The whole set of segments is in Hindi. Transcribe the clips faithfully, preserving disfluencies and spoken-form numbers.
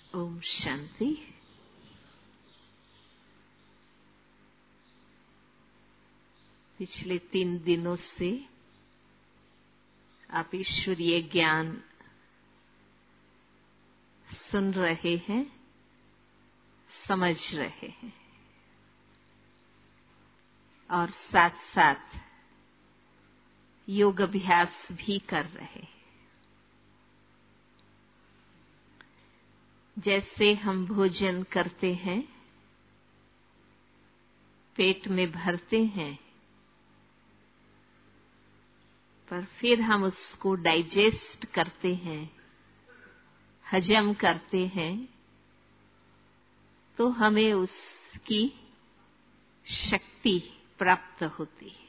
ओम शांति। पिछले तीन दिनों से आप ईश्वरीय ज्ञान सुन रहे हैं, समझ रहे हैं और साथ साथ योग अभ्यास भी कर रहे हैं। जैसे हम भोजन करते हैं, पेट में भरते हैं, पर फिर हम उसको डाइजेस्ट करते हैं, हजम करते हैं, तो हमें उसकी शक्ति प्राप्त होती है।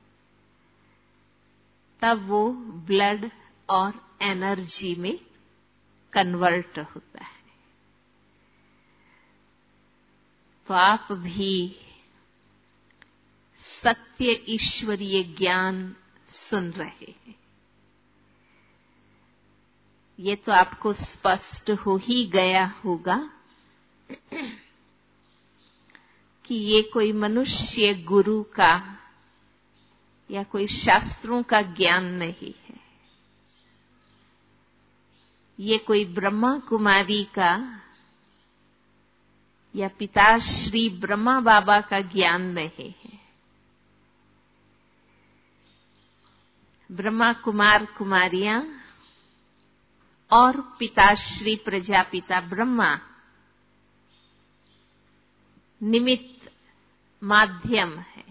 तब वो ब्लड और एनर्जी में कन्वर्ट होता है। तो आप भी सत्य ईश्वरीय ज्ञान सुन रहे हैं। ये तो आपको स्पष्ट हो ही गया होगा कि ये कोई मनुष्य गुरु का या कोई शास्त्रों का ज्ञान नहीं है। ये कोई ब्रह्मा कुमारी का या पिताश्री ब्रह्मा बाबा का ज्ञान नहीं है। ब्रह्मा कुमार कुमारियां और पिताश्री प्रजापिता ब्रह्मा निमित्त माध्यम है।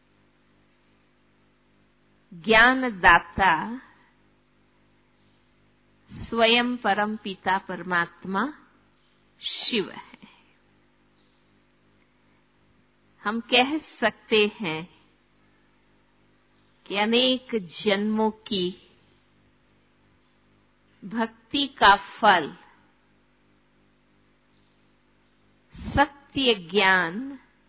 ज्ञानदाता स्वयं परम पिता परमात्मा शिव है। हम कह सकते हैं कि अनेक जन्मों की भक्ति का फल सत्य ज्ञान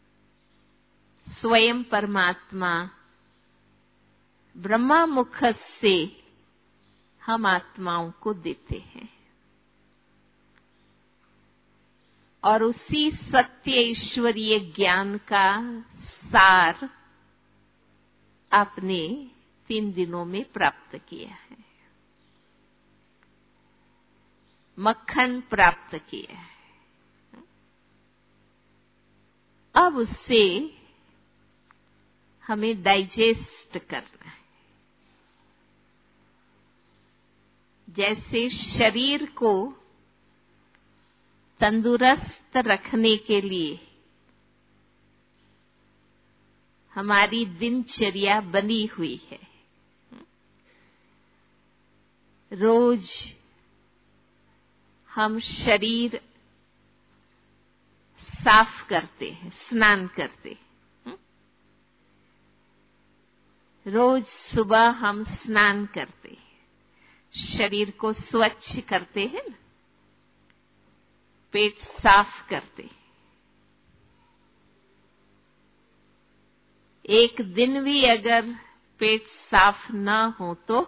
स्वयं परमात्मा ब्रह्मा मुख से हम आत्माओं को देते हैं और उसी सत्य ईश्वरीय ज्ञान का सार आपने तीन दिनों में प्राप्त किया है, मक्खन प्राप्त किया है। अब उससे हमें डाइजेस्ट करना है। जैसे शरीर को तंदुरुस्त रखने के लिए हमारी दिनचर्या बनी हुई है। रोज हम शरीर साफ करते हैं, स्नान करते हैं। रोज सुबह हम स्नान करते हैं, शरीर को स्वच्छ करते हैं ना, पेट साफ करते हैं। एक दिन भी अगर पेट साफ न हो तो,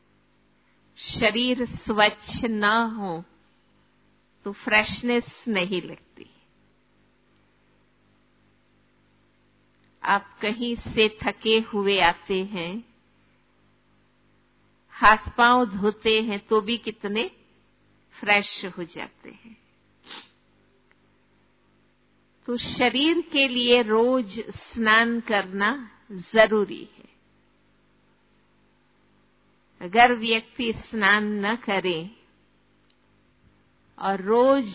शरीर स्वच्छ न हो तो फ्रेशनेस नहीं लगती। आप कहीं से थके हुए आते हैं, हाथ पांव धोते हैं तो भी कितने फ्रेश हो जाते हैं। तो शरीर के लिए रोज स्नान करना जरूरी है। अगर व्यक्ति स्नान न करे और रोज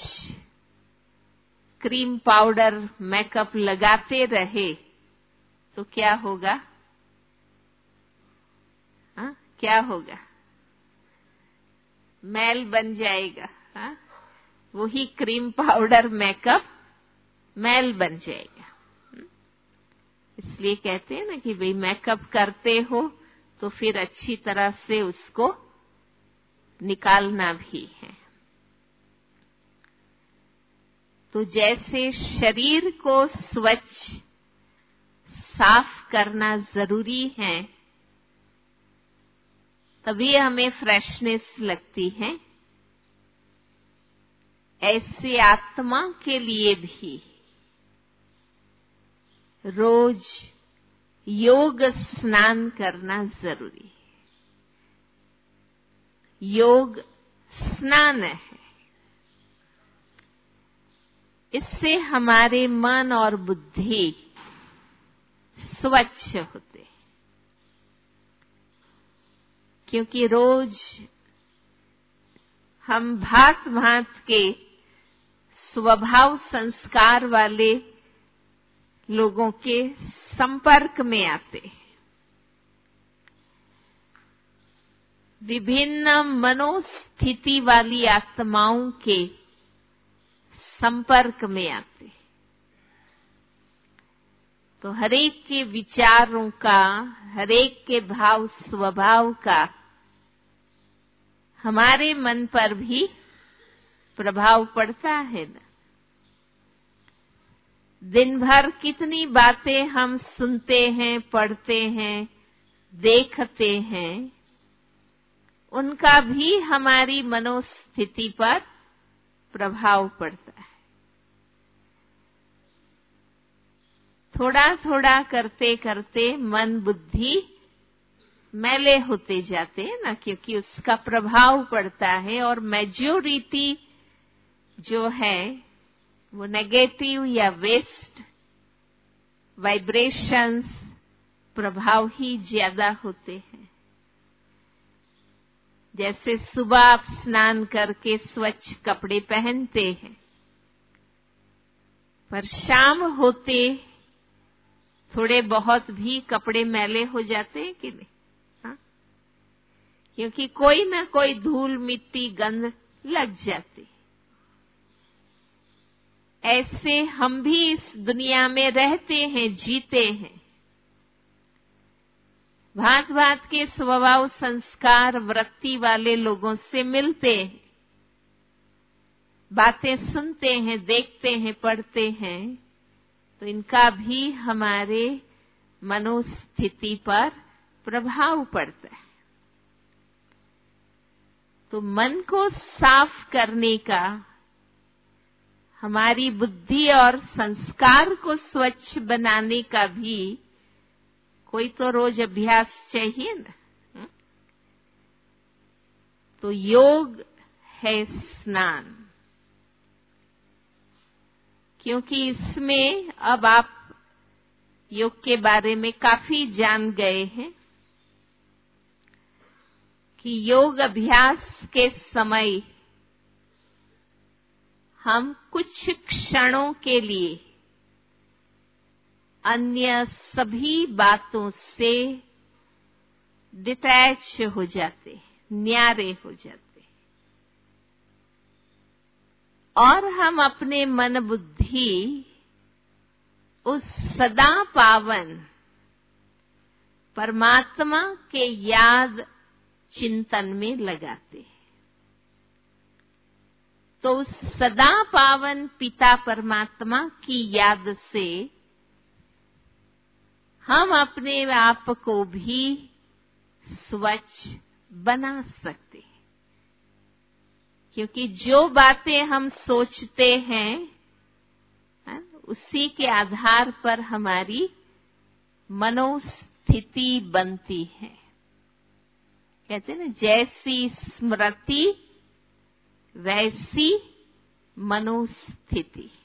क्रीम पाउडर मेकअप लगाते रहे तो क्या होगा? हाँ, क्या होगा? मैल बन जाएगा। हाँ? वही क्रीम पाउडर मेकअप मैल बन जाएगा। इसलिए कहते हैं ना कि भाई मेकअप करते हो तो फिर अच्छी तरह से उसको निकालना भी है। तो जैसे शरीर को स्वच्छ साफ करना जरूरी है, तभी हमें फ्रेशनेस लगती है। ऐसे आत्मा के लिए भी रोज योग स्नान करना जरूरी है। योग स्नान है। इससे हमारे मन और बुद्धि स्वच्छ होते, क्योंकि रोज हम भांत भांत के स्वभाव संस्कार वाले लोगों के संपर्क में आते, विभिन्न मनोस्थिति वाली आत्माओं के संपर्क में आते, तो हरेक के विचारों का, हरेक के भाव स्वभाव का हमारे मन पर भी प्रभाव पड़ता है ना। दिन भर कितनी बातें हम सुनते हैं, पढ़ते हैं, देखते हैं, उनका भी हमारी मनोस्थिति पर प्रभाव पड़ता है। थोड़ा थोड़ा करते करते मन बुद्धि मैले होते जाते हैं ना, क्योंकि उसका प्रभाव पड़ता है। और मेजॉरिटी जो है वो नेगेटिव या वेस्ट वाइब्रेशंस प्रभाव ही ज्यादा होते हैं। जैसे सुबह आप स्नान करके स्वच्छ कपड़े पहनते हैं, पर शाम होते थोड़े बहुत भी कपड़े मैले हो जाते हैं कि नहीं? हाँ? क्योंकि कोई ना कोई धूल मिट्टी गंध लग जाती। ऐसे हम भी इस दुनिया में रहते हैं, जीते हैं। भांत भांत के स्वभाव संस्कार वृत्ति वाले लोगों से मिलते हैं, बातें सुनते हैं, देखते हैं, पढ़ते हैं, तो इनका भी हमारे मनोस्थिति पर प्रभाव पड़ता है। तो मन को साफ करने का, हमारी बुद्धि और संस्कार को स्वच्छ बनाने का भी कोई तो रोज अभ्यास चाहिए ना। तो योग है स्नान, क्योंकि इसमें अब आप योग के बारे में काफी जान गए हैं कि योग अभ्यास के समय हम कुछ क्षणों के लिए अन्य सभी बातों से डिटैच हो जाते, न्यारे हो जाते, और हम अपने मन बुद्धि उस सदा पावन परमात्मा के याद चिंतन में लगाते हैं। तो उस सदा पावन पिता परमात्मा की याद से हम अपने आप को भी स्वच्छ बना सकते हैं, क्योंकि जो बातें हम सोचते हैं उसी के आधार पर हमारी मनोस्थिति बनती है। कहते हैं ना, जैसी स्मृति वैसी मनोस्थिति।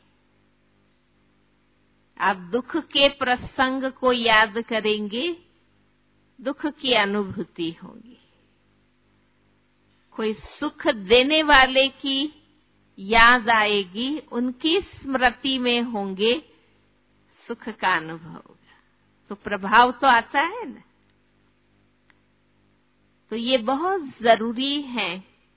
आप दुख के प्रसंग को याद करेंगे, दुख की अनुभूति होगी। कोई सुख देने वाले की याद आएगी, उनकी स्मृति में होंगे, सुख का अनुभव होगा, तो प्रभाव तो आता है ना। तो ये बहुत जरूरी है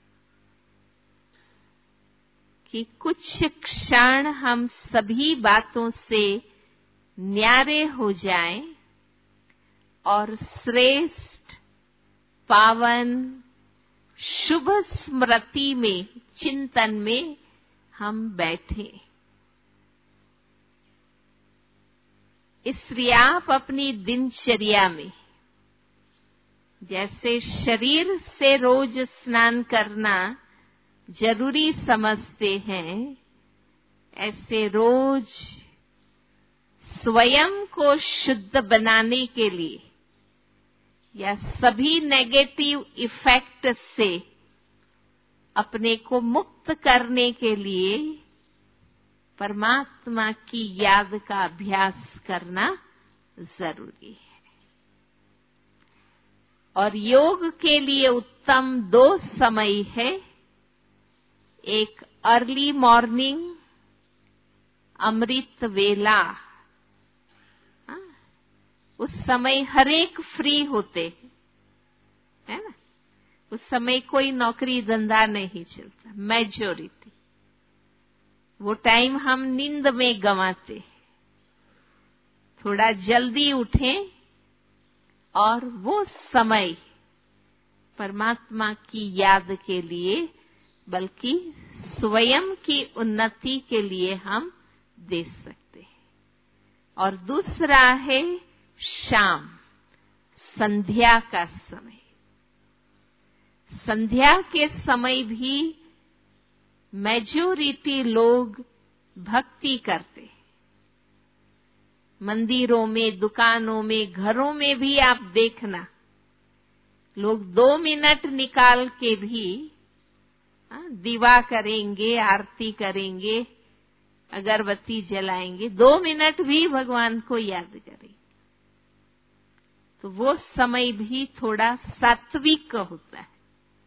कि कुछ क्षण हम सभी बातों से न्यारे हो जाएं और श्रेष्ठ पावन शुभ स्मृति में, चिंतन में हम बैठे। इसलिए आप अपनी दिनचर्या में, जैसे शरीर से रोज स्नान करना जरूरी समझते हैं, ऐसे रोज स्वयं को शुद्ध बनाने के लिए या सभी नेगेटिव इफेक्ट से अपने को मुक्त करने के लिए परमात्मा की याद का अभ्यास करना जरूरी है। और योग के लिए उत्तम दो समय है, एक अर्ली मॉर्निंग अमृत वेला, उस समय हर एक फ्री होते हैं, है ना। उस समय कोई नौकरी धंधा नहीं चलता, मेजॉरिटी वो टाइम हम नींद में गंवाते हैं। थोड़ा जल्दी उठें और वो समय परमात्मा की याद के लिए, बल्कि स्वयं की उन्नति के लिए हम दे सकते हैं। और दूसरा है शाम, संध्या का समय। संध्या के समय भी मेजॉरिटी लोग भक्ति करते हैं। मंदिरों में, दुकानों में, घरों में भी आप देखना, लोग दो मिनट निकाल के भी दीवा करेंगे, आरती करेंगे, अगरबत्ती जलाएंगे, दो मिनट भी भगवान को याद करेंगे। तो वो समय भी थोड़ा सात्विक होता है।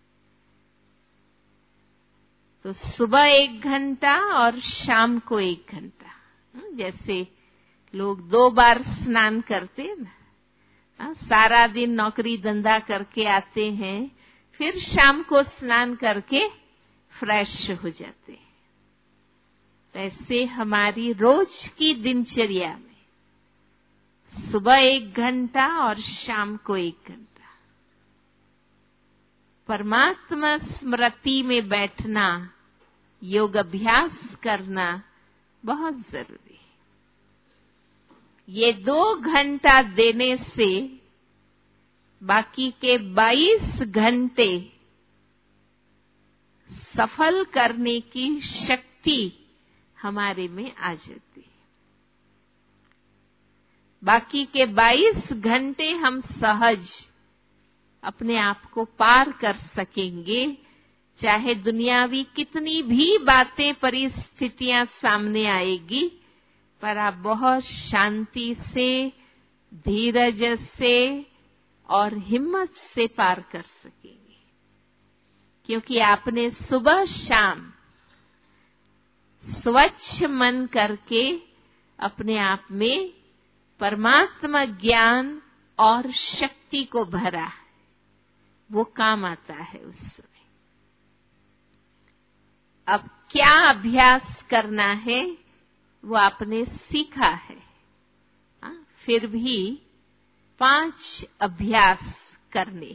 तो सुबह एक घंटा और शाम को एक घंटा, जैसे लोग दो बार स्नान करते हैं ना, सारा दिन नौकरी धंधा करके आते हैं, फिर शाम को स्नान करके फ्रेश हो जाते हैं। तो ऐसे हमारी रोज की दिनचर्या में सुबह एक घंटा और शाम को एक घंटा परमात्मा स्मृति में बैठना, योग अभ्यास करना बहुत जरूरी है। ये दो घंटा देने से बाकी के बाईस घंटे सफल करने की शक्ति हमारे में आ जाती है। बाकी के बाईस घंटे हम सहज अपने आप को पार कर सकेंगे, चाहे दुनियावी कितनी भी बातें, परिस्थितियां सामने आएगी, पर आप बहुत शांति से, धीरज से और हिम्मत से पार कर सकेंगे, क्योंकि आपने सुबह शाम स्वच्छ मन करके अपने आप में परमात्मा ज्ञान और शक्ति को भरा है। वो काम आता है उस समय। अब क्या अभ्यास करना है वो आपने सीखा है, आ? फिर भी पांच अभ्यास करने,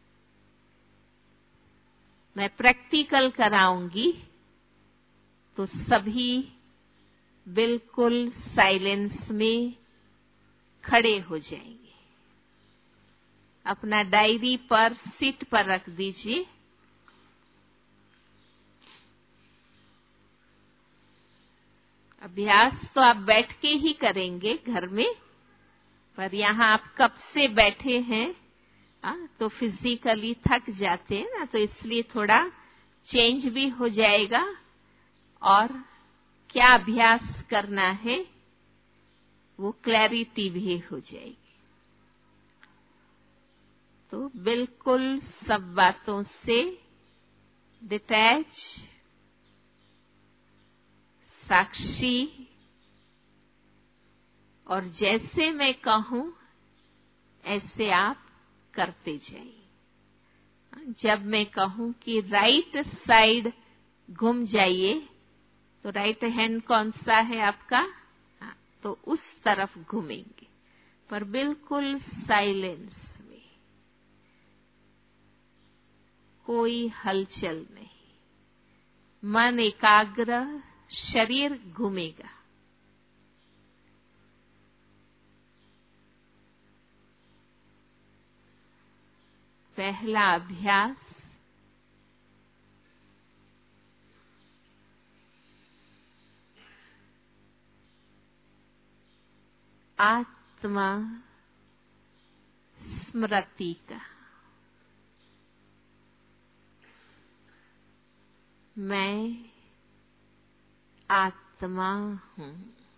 मैं प्रैक्टिकल कराऊंगी, तो सभी बिल्कुल साइलेंस में खड़े हो जाएंगे। अपना डायरी पर सीट पर रख दीजिए। अभ्यास तो आप बैठ के ही करेंगे घर में, पर यहाँ आप कब से बैठे हैं, आ, तो फिजिकली थक जाते हैं ना, तो इसलिए थोड़ा चेंज भी हो जाएगा और क्या अभ्यास करना है वो क्लैरिटी भी हो जाएगी। तो बिल्कुल सब बातों से डिटैच, साक्षी, और जैसे मैं कहूं ऐसे आप करते जाइए। जब मैं कहूं कि राइट साइड घूम जाइए, तो राइट हैंड कौन सा है आपका, हाँ, तो उस तरफ घूमेंगे, पर बिल्कुल साइलेंस में, कोई हलचल नहीं, मन एकाग्र, शरीर घूमेगा। पहला अभ्यास, आत्मा स्मृति का। मैं आत्मा हूँ।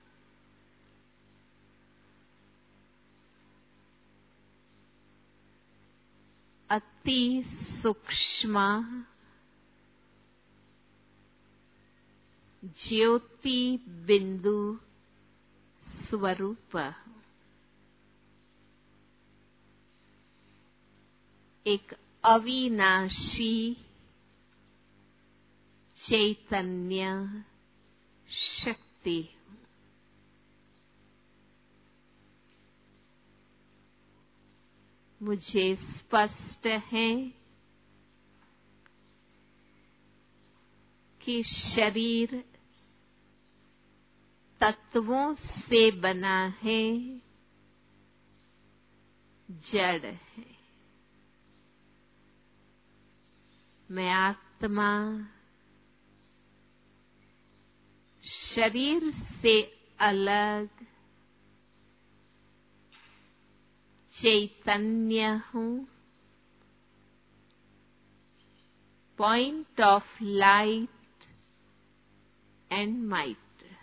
अति सूक्ष्म ज्योति बिंदु स्वरूप, एक अविनाशी चैतन्य शक्ति। मुझे स्पष्ट है कि शरीर तत्वों से बना है, जड़ है। मैं आत्मा शरीर से अलग चैतन्य हूँ, point of light and might.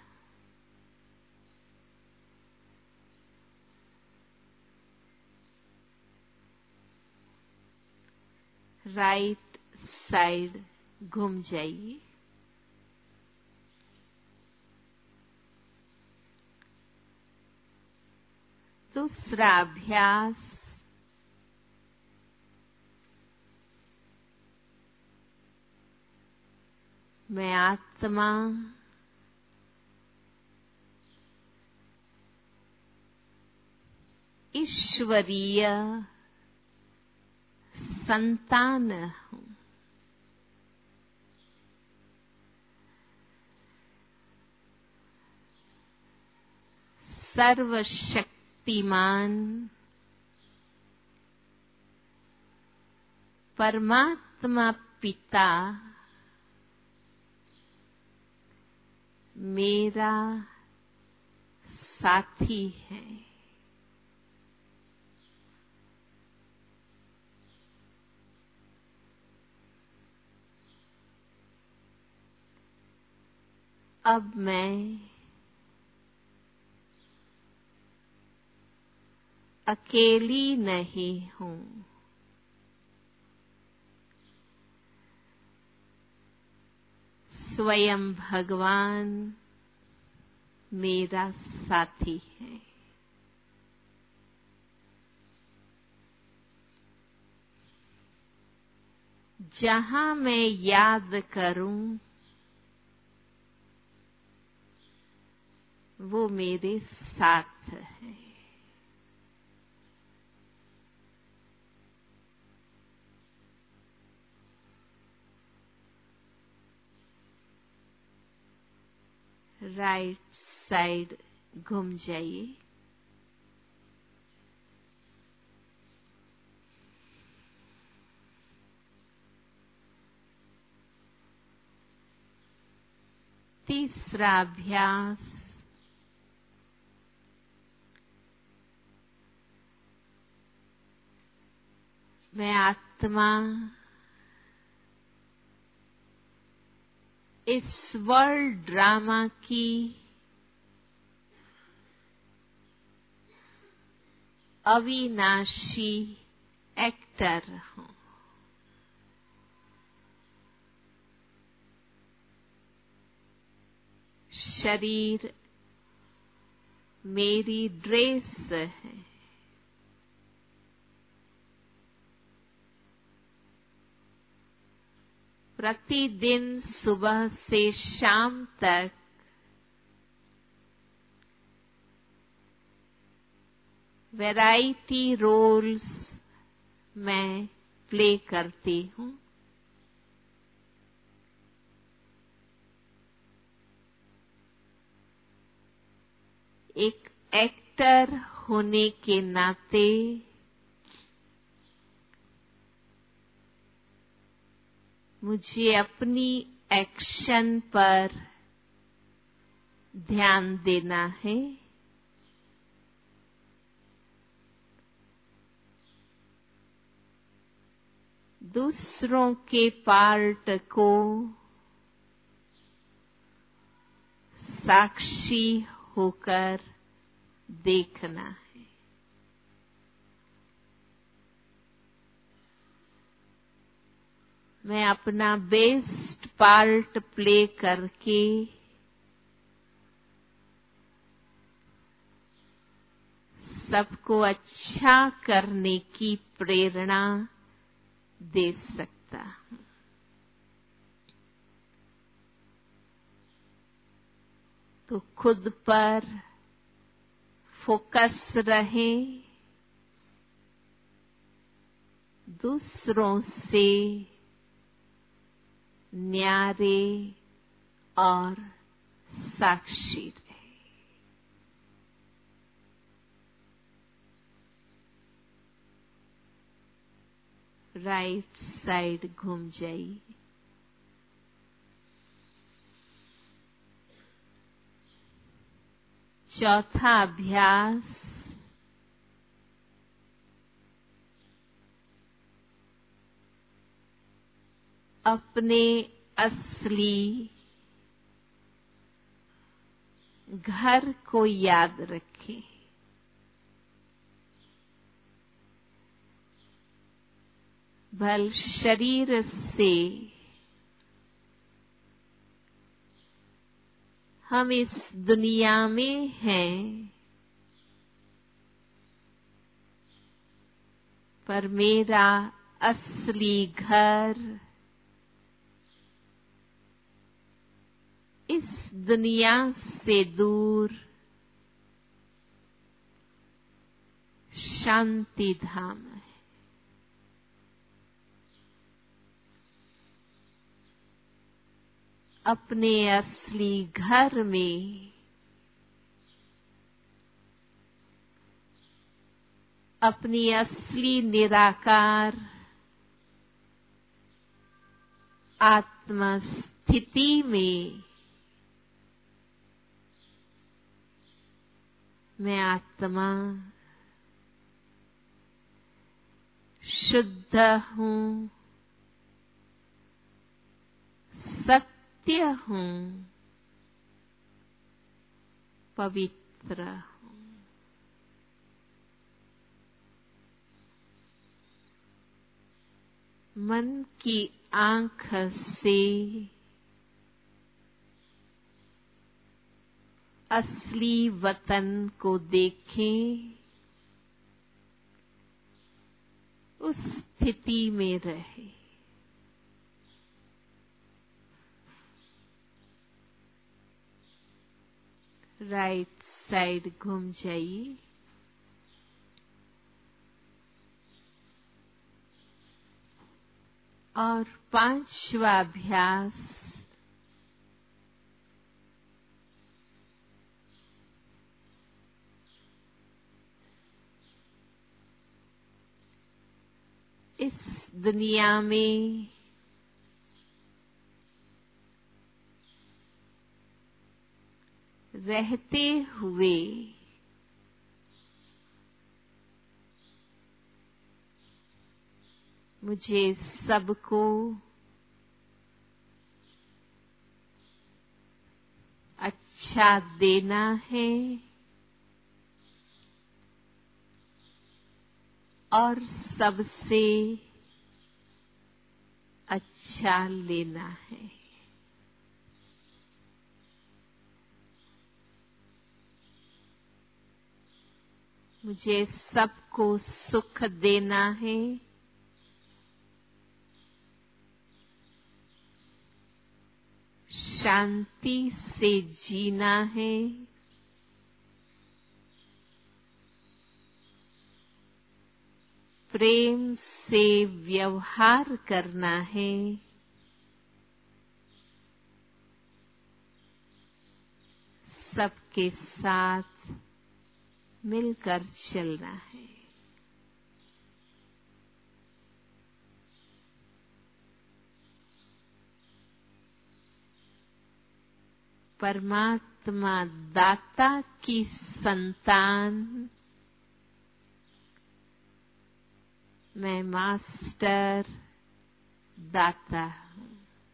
Right side घूम जाइए। दूसरा अभ्यास, मैं आत्मा ईश्वरीय संतान हूँ। सर्वशक्तिमान परमात्मा पिता मेरा साथी है। अब मैं अकेली नहीं हूँ। स्वयं भगवान मेरा साथी है। जहाँ मैं याद करूं वो मेरे साथ है। राइट साइड घूम जाइए। तीसरा अभ्यास, मैं आत्मा इस वर्ल्ड ड्रामा की अविनाशी एक्टर हूँ। शरीर मेरी ड्रेस है। प्रतिदिन सुबह से शाम तक वैरायटी रोल्स मैं प्ले करती हूँ। एक एक्टर होने के नाते मुझे अपनी एक्शन पर ध्यान देना है। दूसरों के पार्ट को साक्षी होकर देखना है। मैं अपना बेस्ट पार्ट प्ले करके सबको अच्छा करने की प्रेरणा दे सकता हूं। तो खुद पर फोकस रहे, दूसरों से न्यारे और साक्षी रहे। राइट साइड घूम जाइए। चौथा अभ्यास, अपने असली घर को याद रखें। भल शरीर से हम इस दुनिया में हैं, पर मेरा असली घर इस दुनिया से दूर शांति धाम है। अपने असली घर में अपनी असली निराकार आत्मा स्थिति में मैं आत्मा शुद्ध हूँ, सत्य हूँ, पवित्र हूँ। मन की आंख से असली वतन को देखें, उस स्थिति में रहे। राइट साइड घूम जाइए। और पांचवा अभ्यास, इस दुनिया में रहते हुए मुझे सबको अच्छा देना है और सबसे अच्छा लेना है। मुझे सबको सुख देना है, शांति से जीना है, प्रेम से व्यवहार करना है, सबके साथ मिलकर चलना है। परमात्मा दाता की संतान मैं मास्टर दाता हूं।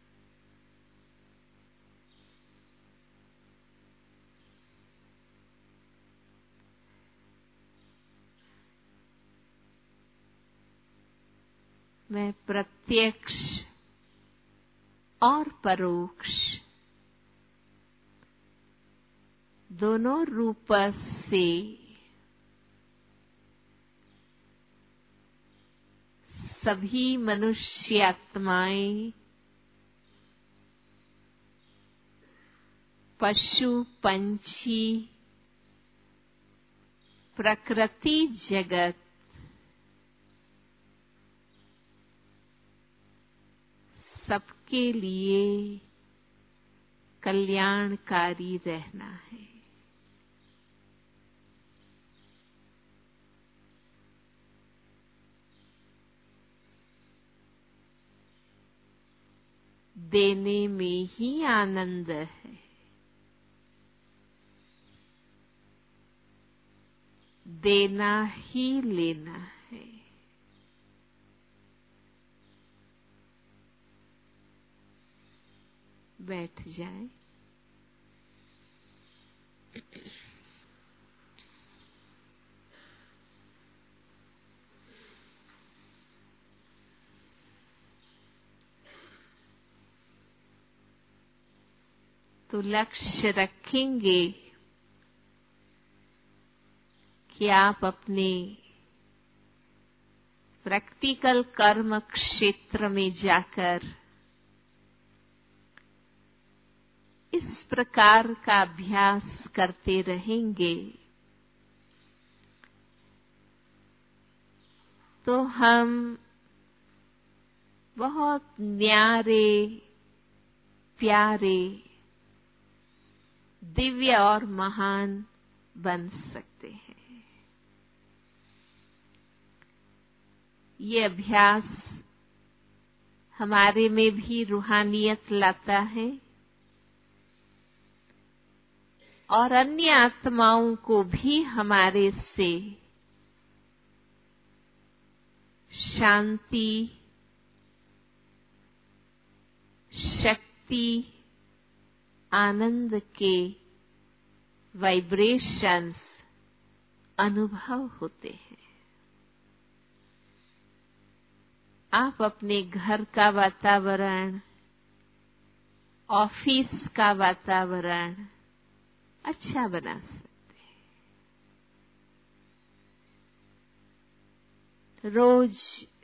मैं प्रत्यक्ष और परोक्ष दोनों रूप से सभी मनुष्य आत्माएं, पशु पंछी, प्रकृति जगत सबके लिए कल्याणकारी रहना है। देने में ही आनंद है। देना ही लेना है। बैठ जाए। तो लक्ष्य रखेंगे कि आप अपने प्रैक्टिकल कर्म क्षेत्र में जाकर इस प्रकार का अभ्यास करते रहेंगे तो हम बहुत न्यारे, प्यारे, दिव्य और महान बन सकते हैं। ये अभ्यास हमारे में भी रूहानियत लाता है और अन्य आत्माओं को भी हमारे से शांति, शक्ति, आनंद के वाइब्रेशंस अनुभव होते हैं। आप अपने घर का वातावरण, ऑफिस का वातावरण अच्छा बना सकते हैं। रोज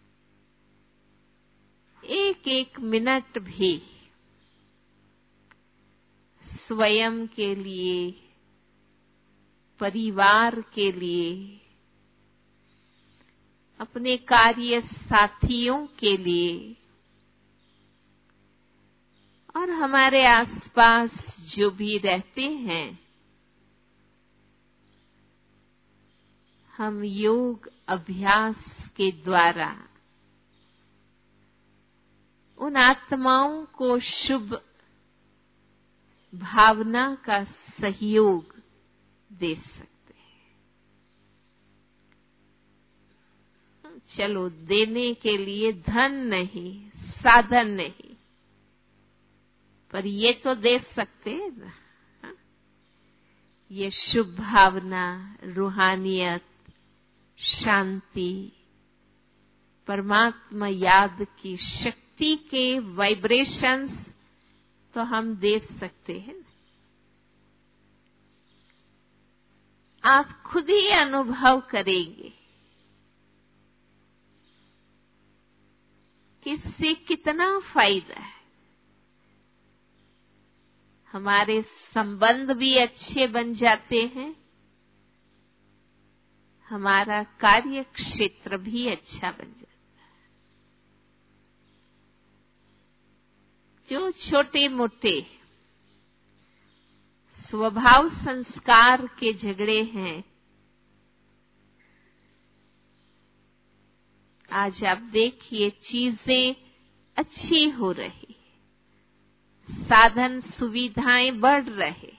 एक एक मिनट भी स्वयं के लिए, परिवार के लिए, अपने कार्य साथियों के लिए और हमारे आसपास जो भी रहते हैं, हम योग अभ्यास के द्वारा उन आत्माओं को शुभ भावना का सहयोग दे सकते हैं। चलो, देने के लिए धन नहीं, साधन नहीं, पर ये तो दे सकते हैं ना। ये शुभ भावना, रूहानियत, शांति, परमात्मा याद की शक्ति के वाइब्रेशंस तो हम दे सकते हैं। आप खुद ही अनुभव करेंगे कि इससे कितना फायदा है। हमारे संबंध भी अच्छे बन जाते हैं, हमारा कार्य क्षेत्र भी अच्छा बन जाता है। जो छोटे मोटे स्वभाव संस्कार के झगड़े हैं, आज आप देखिए चीजें अच्छी हो रही, साधन सुविधाएं बढ़ रहे।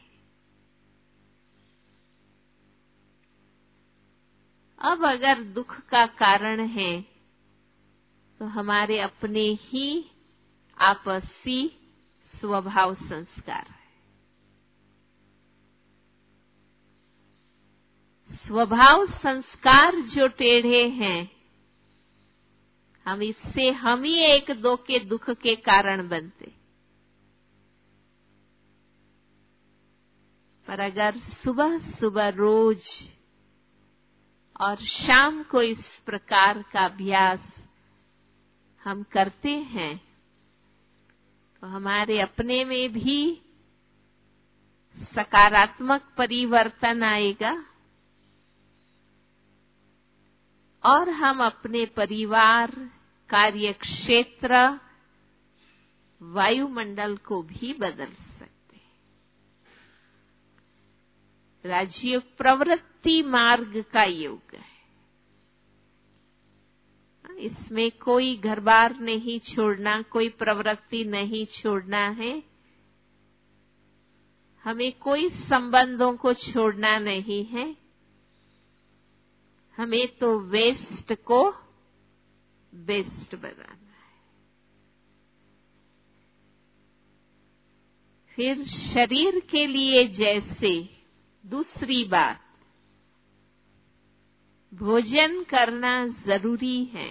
अब अगर दुख का कारण है तो हमारे अपने ही आपसी स्वभाव संस्कार है। स्वभाव संस्कार जो टेढ़े हैं, हम इससे हम ही एक दो के दुख के कारण बनते। पर अगर सुबह सुबह रोज और शाम को इस प्रकार का अभ्यास हम करते हैं तो हमारे अपने में भी सकारात्मक परिवर्तन आएगा और हम अपने परिवार, कार्यक्षेत्र, वायुमंडल को भी बदल सकते हैं। राजयोग प्रवृत्ति मार्ग का योग है। इसमें कोई घर बार नहीं छोड़ना, कोई प्रवृत्ति नहीं छोड़ना है, हमें कोई संबंधों को छोड़ना नहीं है, हमें तो वेस्ट को बेस्ट बनाना है। फिर शरीर के लिए जैसे दूसरी बात, भोजन करना जरूरी है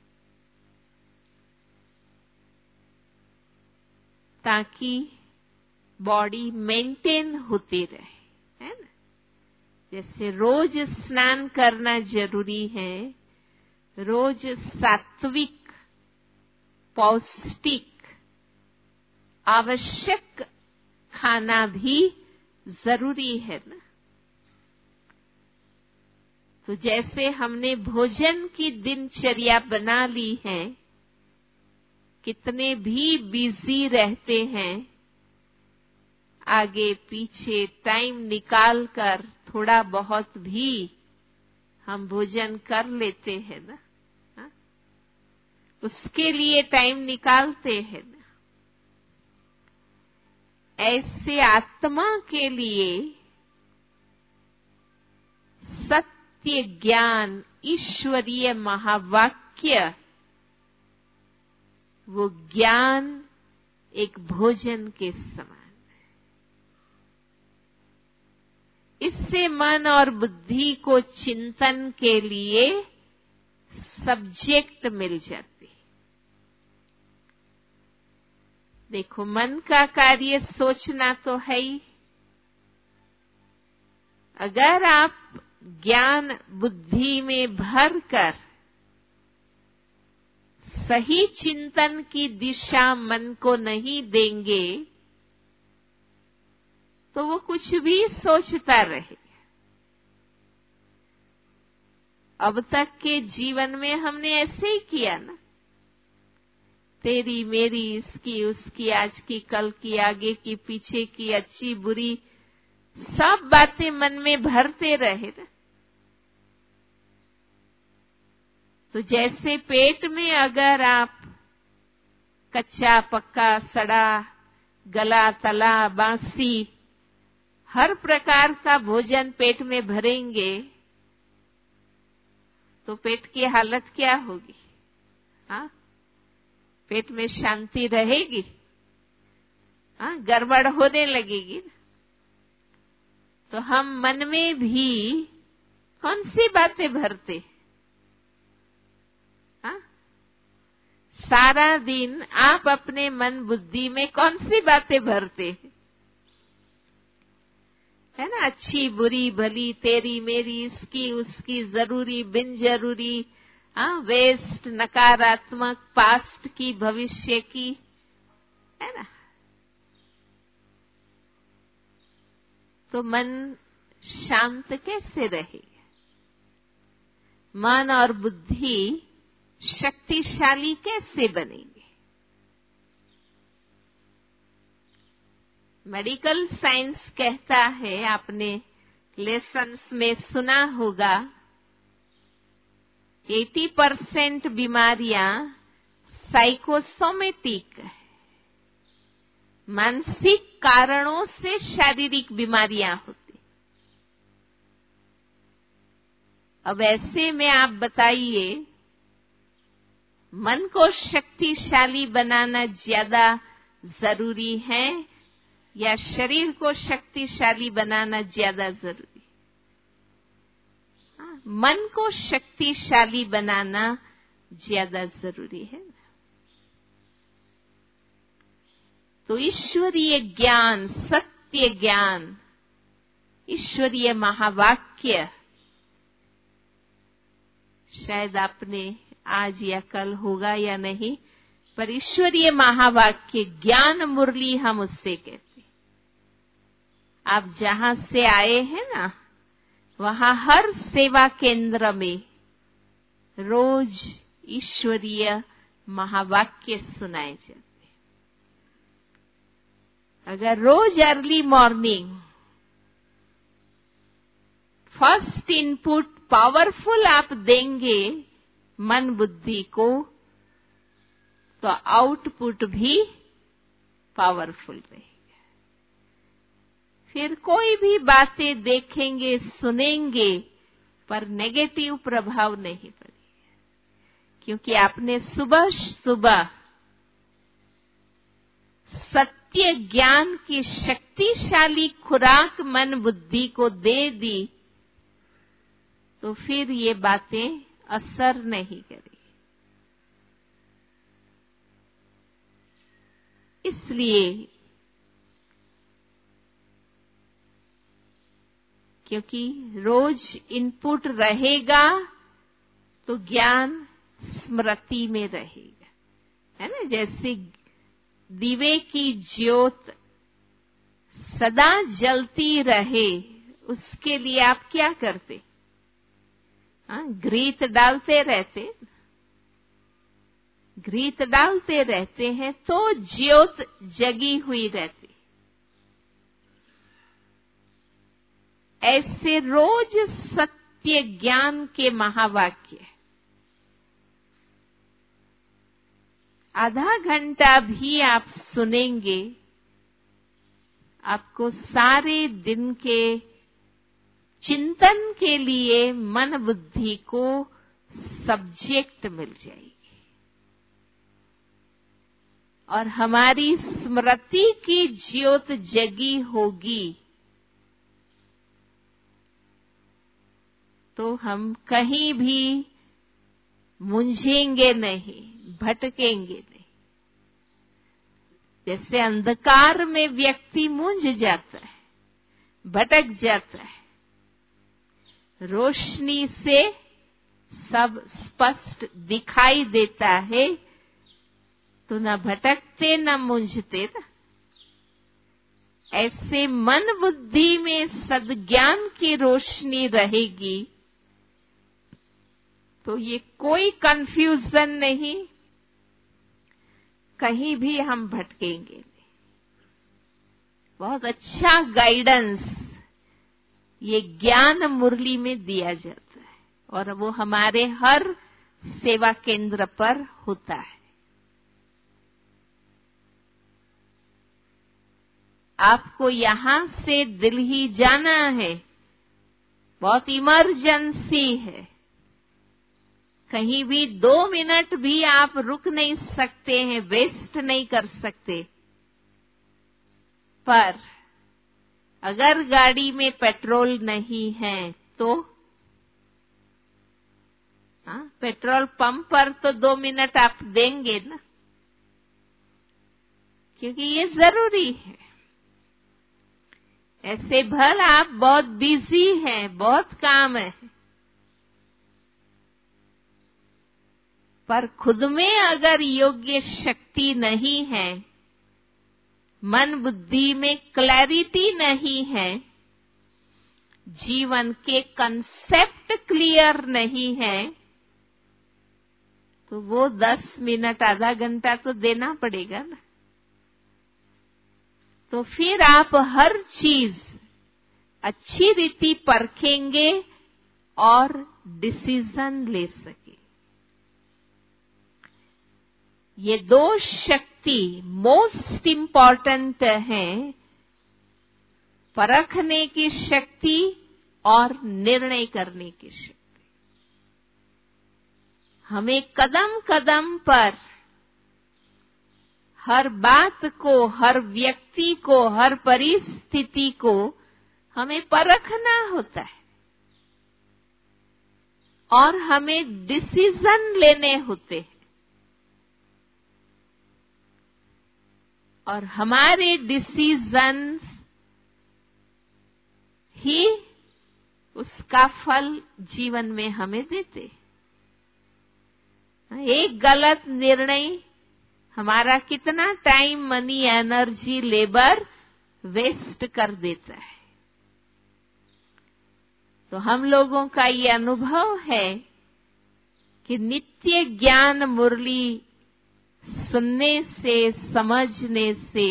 ताकि बॉडी मेंटेन होती रहे, है ना। जैसे रोज स्नान करना जरूरी है, रोज सात्विक, पौष्टिक, आवश्यक खाना भी जरूरी है ना। तो जैसे हमने भोजन की दिनचर्या बना ली है, कितने भी बिजी रहते हैं, आगे पीछे टाइम निकाल कर थोड़ा बहुत भी हम भोजन कर लेते हैं ना, हा? उसके लिए टाइम निकालते हैं ना। ऐसे आत्मा के लिए सत्य ज्ञान, ईश्वरीय महावाक्य, वो ज्ञान एक भोजन के समान है। इससे मन और बुद्धि को चिंतन के लिए सब्जेक्ट मिल जाती। देखो, मन का कार्य सोचना तो है ही। अगर आप ज्ञान बुद्धि में भरकर सही चिंतन की दिशा मन को नहीं देंगे तो वो कुछ भी सोचता रहेगा। अब तक के जीवन में हमने ऐसे ही किया ना, तेरी मेरी, इसकी उसकी, आज की कल की, आगे की पीछे की, अच्छी बुरी, सब बातें मन में भरते रहे ना। तो जैसे पेट में अगर आप कच्चा पक्का, सड़ा, गला तला, बासी, हर प्रकार का भोजन पेट में भरेंगे तो पेट की हालत क्या होगी? हाँ, पेट में शांति रहेगी? हाँ, गड़बड़ होने लगेगी। तो हम मन में भी कौन सी बातें भरते? हाँ, सारा दिन आप अपने मन बुद्धि में कौन सी बातें भरते है ना? अच्छी बुरी भली, तेरी मेरी, इसकी उसकी, जरूरी बिन जरूरी, हाँ, वेस्ट, नकारात्मक, पास्ट की, भविष्य की, है ना। तो मन शांत कैसे रहेगा? मन और बुद्धि शक्तिशाली कैसे बनेंगे? मेडिकल साइंस कहता है, आपने लेसन्स में सुना होगा, अस्सी परसेंट बीमारियां साइकोसोमेटिक है, मानसिक कारणों से शारीरिक बीमारियां होती। अब ऐसे में आप बताइए, मन को शक्तिशाली बनाना ज्यादा जरूरी है या शरीर को शक्तिशाली बनाना ज्यादा जरूरी? हाँ, मन को शक्तिशाली बनाना ज्यादा जरूरी है। तो ईश्वरीय ज्ञान, सत्य ज्ञान, ईश्वरीय महावाक्य शायद आपने आज या कल होगा या नहीं, पर ईश्वरीय महावाक्य ज्ञान मुरली हम उससे कहते हैं। आप जहां से आए हैं ना, वहां हर सेवा केंद्र में रोज ईश्वरीय महावाक्य सुनाए जाते। अगर रोज early morning first input powerful आप देंगे मन बुद्धि को, तो आउटपुट भी पावरफुल रहेगा। फिर कोई भी बातें देखेंगे, सुनेंगे, पर नेगेटिव प्रभाव नहीं पड़ेगा, क्योंकि आपने सुबह सुबह सत्य ज्ञान की शक्तिशाली खुराक मन बुद्धि को दे दी, तो फिर ये बातें असर नहीं करेगी। इसलिए क्योंकि रोज इनपुट रहेगा तो ज्ञान स्मृति में रहेगा, है ना। जैसे दीवे की ज्योत सदा जलती रहे, उसके लिए आप क्या करते? हाँ, घृत डालते रहते, घृत डालते रहते हैं तो ज्योत जगी हुई रहती। ऐसे रोज सत्य ज्ञान के महावाक्य आधा घंटा भी आप सुनेंगे, आपको सारे दिन के चिंतन के लिए मन बुद्धि को सब्जेक्ट मिल जाएगी और हमारी स्मृति की ज्योत जगी होगी, तो हम कहीं भी मुंझेंगे नहीं, भटकेंगे नहीं। जैसे अंधकार में व्यक्ति मूंझ जाता है, भटक जाता है, रोशनी से सब स्पष्ट दिखाई देता है, तो न भटकते न मूंझते ना। ऐसे मन बुद्धि में सद्ज्ञान की रोशनी रहेगी तो ये कोई कंफ्यूजन नहीं, कहीं भी हम भटकेंगे नहीं। बहुत अच्छा गाइडेंस ये ज्ञान मुरली में दिया जाता है और वो हमारे हर सेवा केंद्र पर होता है। आपको यहां से दिल्ली जाना है, बहुत इमरजेंसी है, कहीं भी दो मिनट भी आप रुक नहीं सकते हैं, वेस्ट नहीं कर सकते। पर अगर गाड़ी में पेट्रोल नहीं है तो हाँ, पेट्रोल पंप पर तो दो मिनट आप देंगे ना, क्योंकि ये जरूरी है। ऐसे भल आप बहुत बिजी हैं, बहुत काम है, पर खुद में अगर योग्य शक्ति नहीं है, मन बुद्धि में क्लैरिटी नहीं है, जीवन के कंसेप्ट क्लियर नहीं है, तो वो दस मिनट आधा घंटा तो देना पड़ेगा ना। तो फिर आप हर चीज अच्छी रीति परखेंगे और डिसीजन ले सके। ये दो शक्ति मोस्ट इंपॉर्टेंट हैं, परखने की शक्ति और निर्णय करने की शक्ति। हमें कदम कदम पर हर बात को, हर व्यक्ति को, हर परिस्थिति को हमें परखना होता है और हमें डिसीजन लेने होते हैं। और हमारे डिसीजंस ही उसका फल जीवन में हमें देते। एक गलत निर्णय हमारा कितना time, money, energy, labour waste कर देता है। तो हम लोगों का ये अनुभव है कि नित्य ज्ञान मुरली सुनने से, समझने से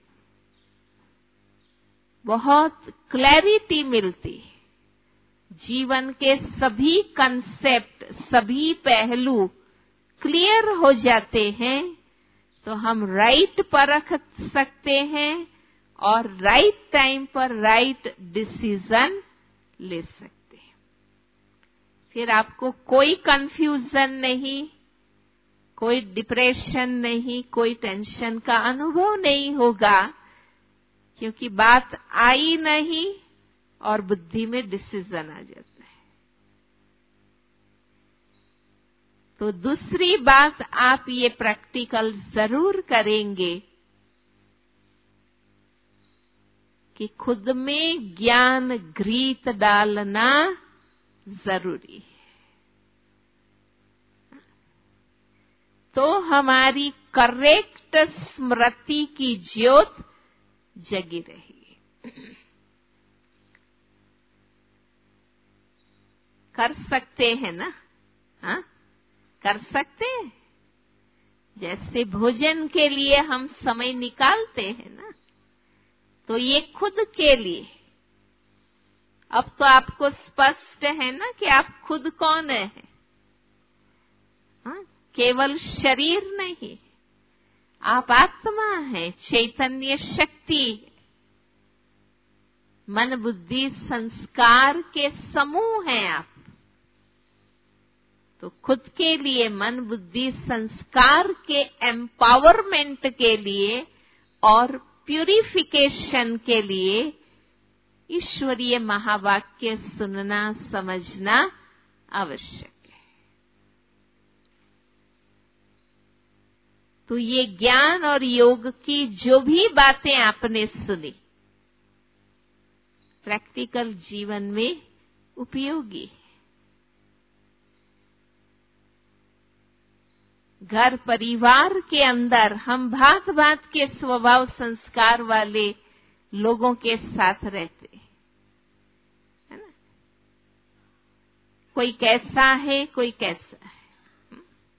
बहुत क्लैरिटी मिलती है। जीवन के सभी कंसेप्ट, सभी पहलू क्लियर हो जाते हैं, तो हम राइट परख सकते हैं और राइट टाइम पर राइट डिसीजन ले सकते हैं। फिर आपको कोई कंफ्यूजन नहीं, कोई डिप्रेशन नहीं, कोई टेंशन का अनुभव नहीं होगा, क्योंकि बात आई नहीं और बुद्धि में डिसीजन आ जाता है। तो दूसरी बात, आप ये प्रैक्टिकल जरूर करेंगे कि खुद में ज्ञान घृत डालना जरूरी है, तो हमारी करेक्ट स्मृति की ज्योत जगी रहेगी। कर सकते हैं ना? हाँ, कर सकते हैं। जैसे भोजन के लिए हम समय निकालते हैं ना, तो ये खुद के लिए। अब तो आपको स्पष्ट है ना कि आप खुद कौन है। हाँ, केवल शरीर नहीं, आप आत्मा है, चैतन्य शक्ति, मन बुद्धि संस्कार के समूह हैं आप। तो खुद के लिए, मन बुद्धि संस्कार के एम्पावरमेंट के लिए और प्यूरिफिकेशन के लिए ईश्वरीय महावाक्य सुनना, समझना आवश्यक है। तो ये ज्ञान और योग की जो भी बातें आपने सुनी, प्रैक्टिकल जीवन में उपयोगी है। घर परिवार के अंदर हम भांत भांत के स्वभाव संस्कार वाले लोगों के साथ रहते है ना। कोई कैसा है, कोई कैसा है।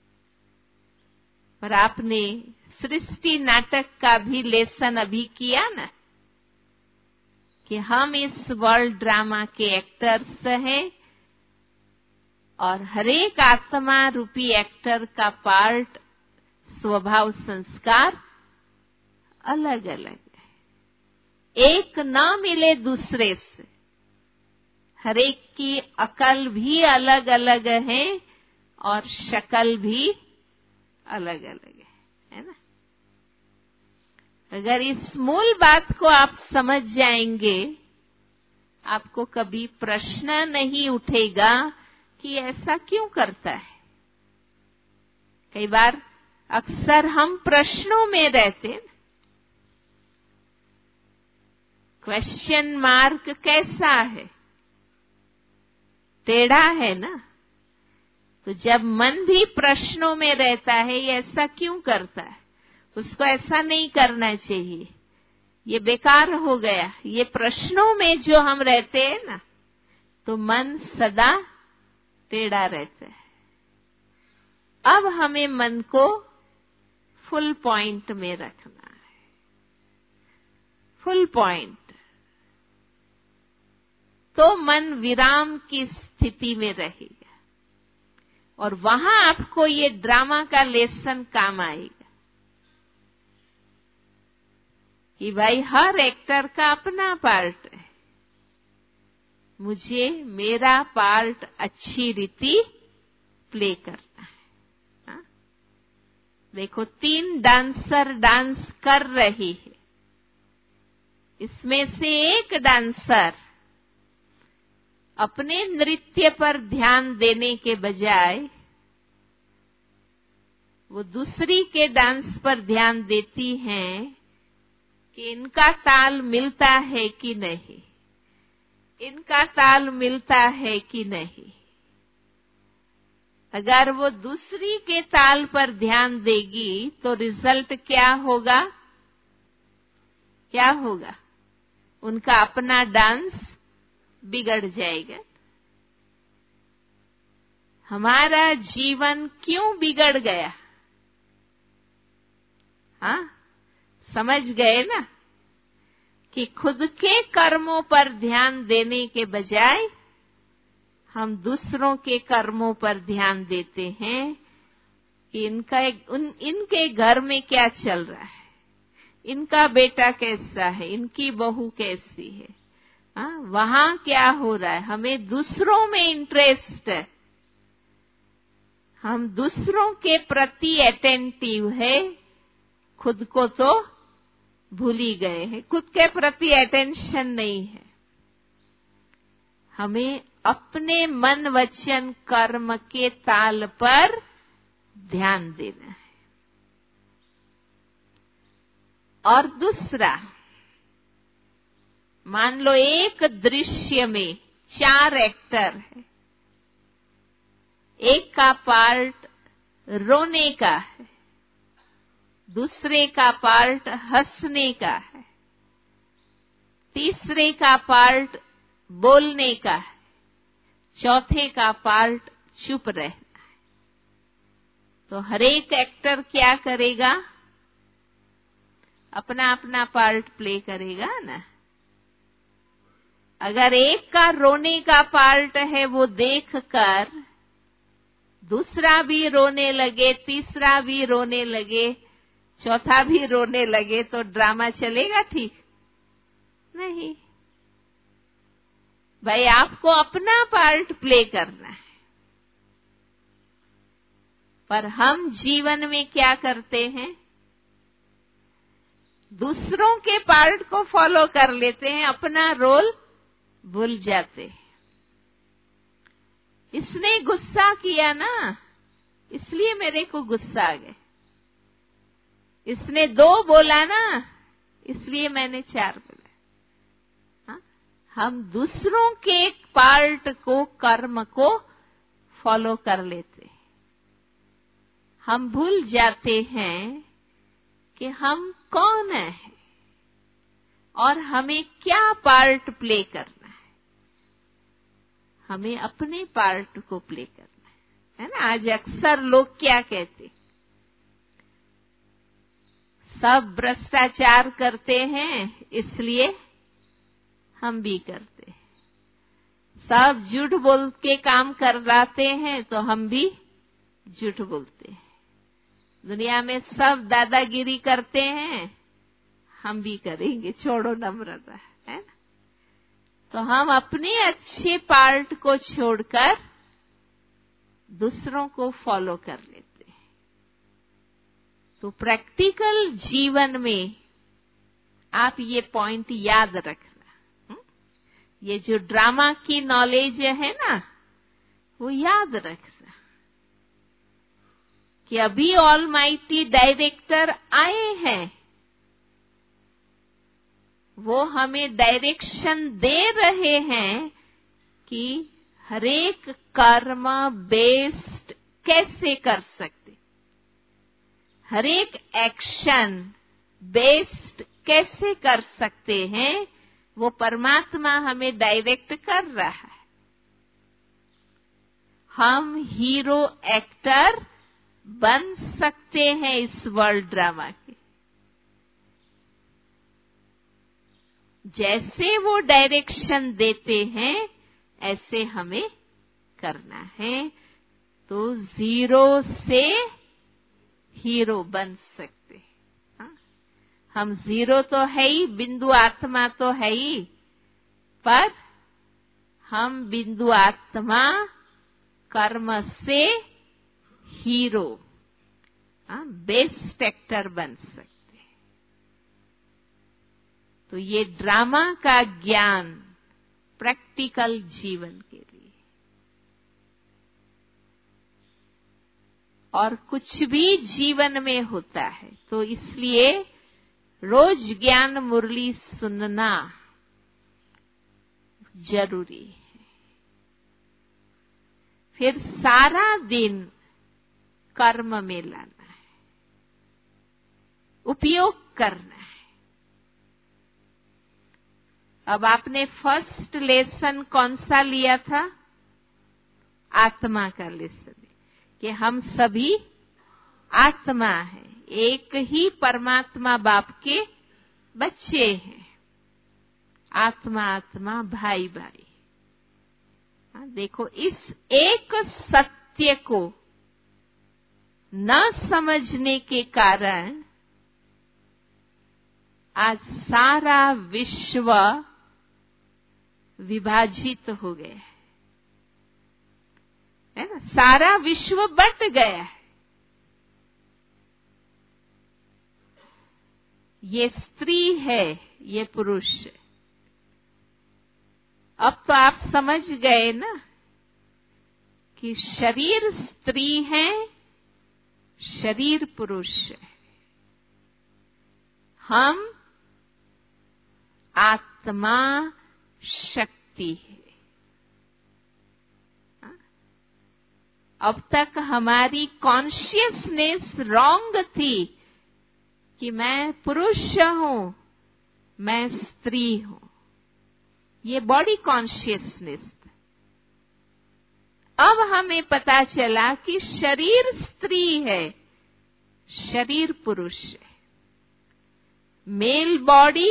पर आपने सृष्टि नाटक का भी लेसन अभी किया ना, कि हम इस वर्ल्ड ड्रामा के एक्टर्स हैं और हरेक आत्मा रूपी एक्टर का पार्ट, स्वभाव संस्कार अलग अलग है, एक ना मिले दूसरे से। हरेक की अकल भी अलग अलग है और शक्ल भी अलग अलग है, है ना। अगर इस मूल बात को आप समझ जाएंगे, आपको कभी प्रश्न नहीं उठेगा कि ऐसा क्यों करता है। कई बार अक्सर हम प्रश्नों में रहते हैं। क्वेश्चन मार्क कैसा है, टेढ़ा है ना। तो जब मन भी प्रश्नों में रहता है, ये ऐसा क्यों करता है, उसको ऐसा नहीं करना चाहिए, ये बेकार हो गया, ये प्रश्नों में जो हम रहते हैं ना, तो मन सदा टेढ़ा रहता है। अब हमें मन को फुल पॉइंट में रखना है, फुल पॉइंट। तो मन विराम की स्थिति में रहेगा और वहां आपको ये ड्रामा का लेसन काम आएगा कि भाई हर एक्टर का अपना पार्ट है, मुझे मेरा पार्ट अच्छी रीति प्ले करना है। देखो, तीन डांसर डांस कर रही है। इसमें से एक डांसर अपने नृत्य पर ध्यान देने के बजाय वो दूसरी के डांस पर ध्यान देती हैं कि इनका ताल मिलता है कि नहीं, इनका ताल मिलता है कि नहीं। अगर वो दूसरी के ताल पर ध्यान देगी तो रिजल्ट क्या होगा? क्या होगा? उनका अपना डांस बिगड़ जाएगा। हमारा जीवन क्यों बिगड़ गया? हाँ, समझ गए ना कि खुद के कर्मों पर ध्यान देने के बजाय हम दूसरों के कर्मों पर ध्यान देते हैं कि इनका एक, उन, इनके घर में क्या चल रहा है, इनका बेटा कैसा है, इनकी बहू कैसी है, हाँ, वहां क्या हो रहा है। हमें दूसरों में इंटरेस्ट है, हम दूसरों के प्रति अटेंटिव है, खुद को तो भूल ही गए हैं, खुद के प्रति अटेंशन नहीं है। हमें अपने मन वचन कर्म के ताल पर ध्यान देना है। और दूसरा, मान लो एक दृश्य में चार एक्टर है, एक का पार्ट रोने का है, दूसरे का पार्ट हंसने का है, तीसरे का पार्ट बोलने का है, चौथे का पार्ट चुप रहना है। तो हर एक एक्टर क्या करेगा? अपना अपना पार्ट प्ले करेगा ना। अगर एक का रोने का पार्ट है, वो देखकर दूसरा भी रोने लगे, तीसरा भी रोने लगे, चौथा भी रोने लगे, तो ड्रामा चलेगा ठीक? नहीं भाई, आपको अपना पार्ट प्ले करना है। पर हम जीवन में क्या करते हैं? दूसरों के पार्ट को फॉलो कर लेते हैं, अपना रोल भूल जाते हैं। इसने गुस्सा किया ना, इसलिए मेरे को गुस्सा आ गया। इसने दो बोला ना, इसलिए मैंने चार बोला। हाँ? हम दूसरों के पार्ट को, कर्म को फॉलो कर लेते हैं। हम भूल जाते हैं कि हम कौन हैं और हमें क्या पार्ट प्ले करना है। हमें अपने पार्ट को प्ले करना है, है ना। आज अक्सर लोग क्या कहते, सब भ्रष्टाचार करते हैं इसलिए हम भी करते हैं, सब झूठ बोल के काम करवाते हैं तो हम भी झूठ बोलते हैं, दुनिया में सब दादागिरी करते हैं हम भी करेंगे, छोड़ो नम्रता, है ना। तो हम अपने अच्छे पार्ट को छोड़कर दूसरों को फॉलो कर लेते हैं। तो प्रैक्टिकल जीवन में आप ये पॉइंट याद रखना। ये जो ड्रामा की नॉलेज है ना, वो याद रखना कि अभी ऑलमाइटी डायरेक्टर आए हैं, वो हमें डायरेक्शन दे रहे हैं कि हरेक कर्म बेस्ड कैसे कर सकते, हरेक एक्शन बेस्ड कैसे कर सकते हैं, वो परमात्मा हमें डायरेक्ट कर रहा है। हम हीरो एक्टर बन सकते हैं इस वर्ल्ड ड्रामा के। जैसे वो डायरेक्शन देते हैं ऐसे हमें करना है, तो जीरो से हीरो बन सकते हैं। हाँ? हम जीरो तो है ही, बिंदु आत्मा तो है ही, पर हम बिंदु आत्मा कर्म से हीरो, बेस्ट एक्टर बन सकते हैं। तो ये ड्रामा का ज्ञान प्रैक्टिकल जीवन के लिए, और कुछ भी जीवन में होता है तो इसलिए रोज ज्ञान मुरली सुनना जरूरी है। फिर सारा दिन कर्म में लाना है, उपयोग करना है। अब आपने फर्स्ट लेसन कौन सा लिया था? आत्मा का लेसन, कि हम सभी आत्मा हैं, एक ही परमात्मा बाप के बच्चे हैं। आत्मा आत्मा, भाई भाई। देखो, इस एक सत्य को न समझने के कारण आज सारा विश्व विभाजित हो गया है, है ना? सारा विश्व बट गया है। ये स्त्री है, ये पुरुष है। अब तो आप समझ गए ना कि शरीर स्त्री है, शरीर पुरुष है। हम आत्मा शक्ति है। अब तक हमारी कॉन्शियसनेस रॉन्ग थी कि मैं पुरुष हूं, मैं स्त्री हूं। ये बॉडी कॉन्शियसनेस था। अब हमें पता चला कि शरीर स्त्री है, शरीर पुरुष है। मेल बॉडी,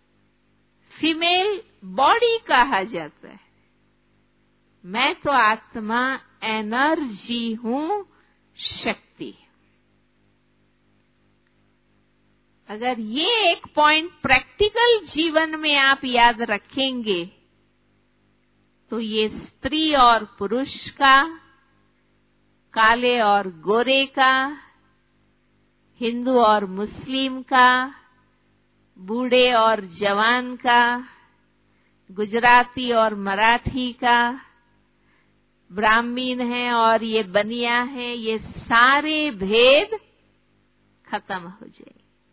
फीमेल बॉडी कहा जाता है। मैं तो आत्मा एनर्जी हूं, शक्ति। अगर ये एक पॉइंट प्रैक्टिकल जीवन में आप याद रखेंगे तो ये स्त्री और पुरुष का, काले और गोरे का, हिंदू और मुस्लिम का, बूढ़े और जवान का, गुजराती और मराठी का, ब्राह्मीण है और ये बनिया है, ये सारे भेद खत्म हो जाए।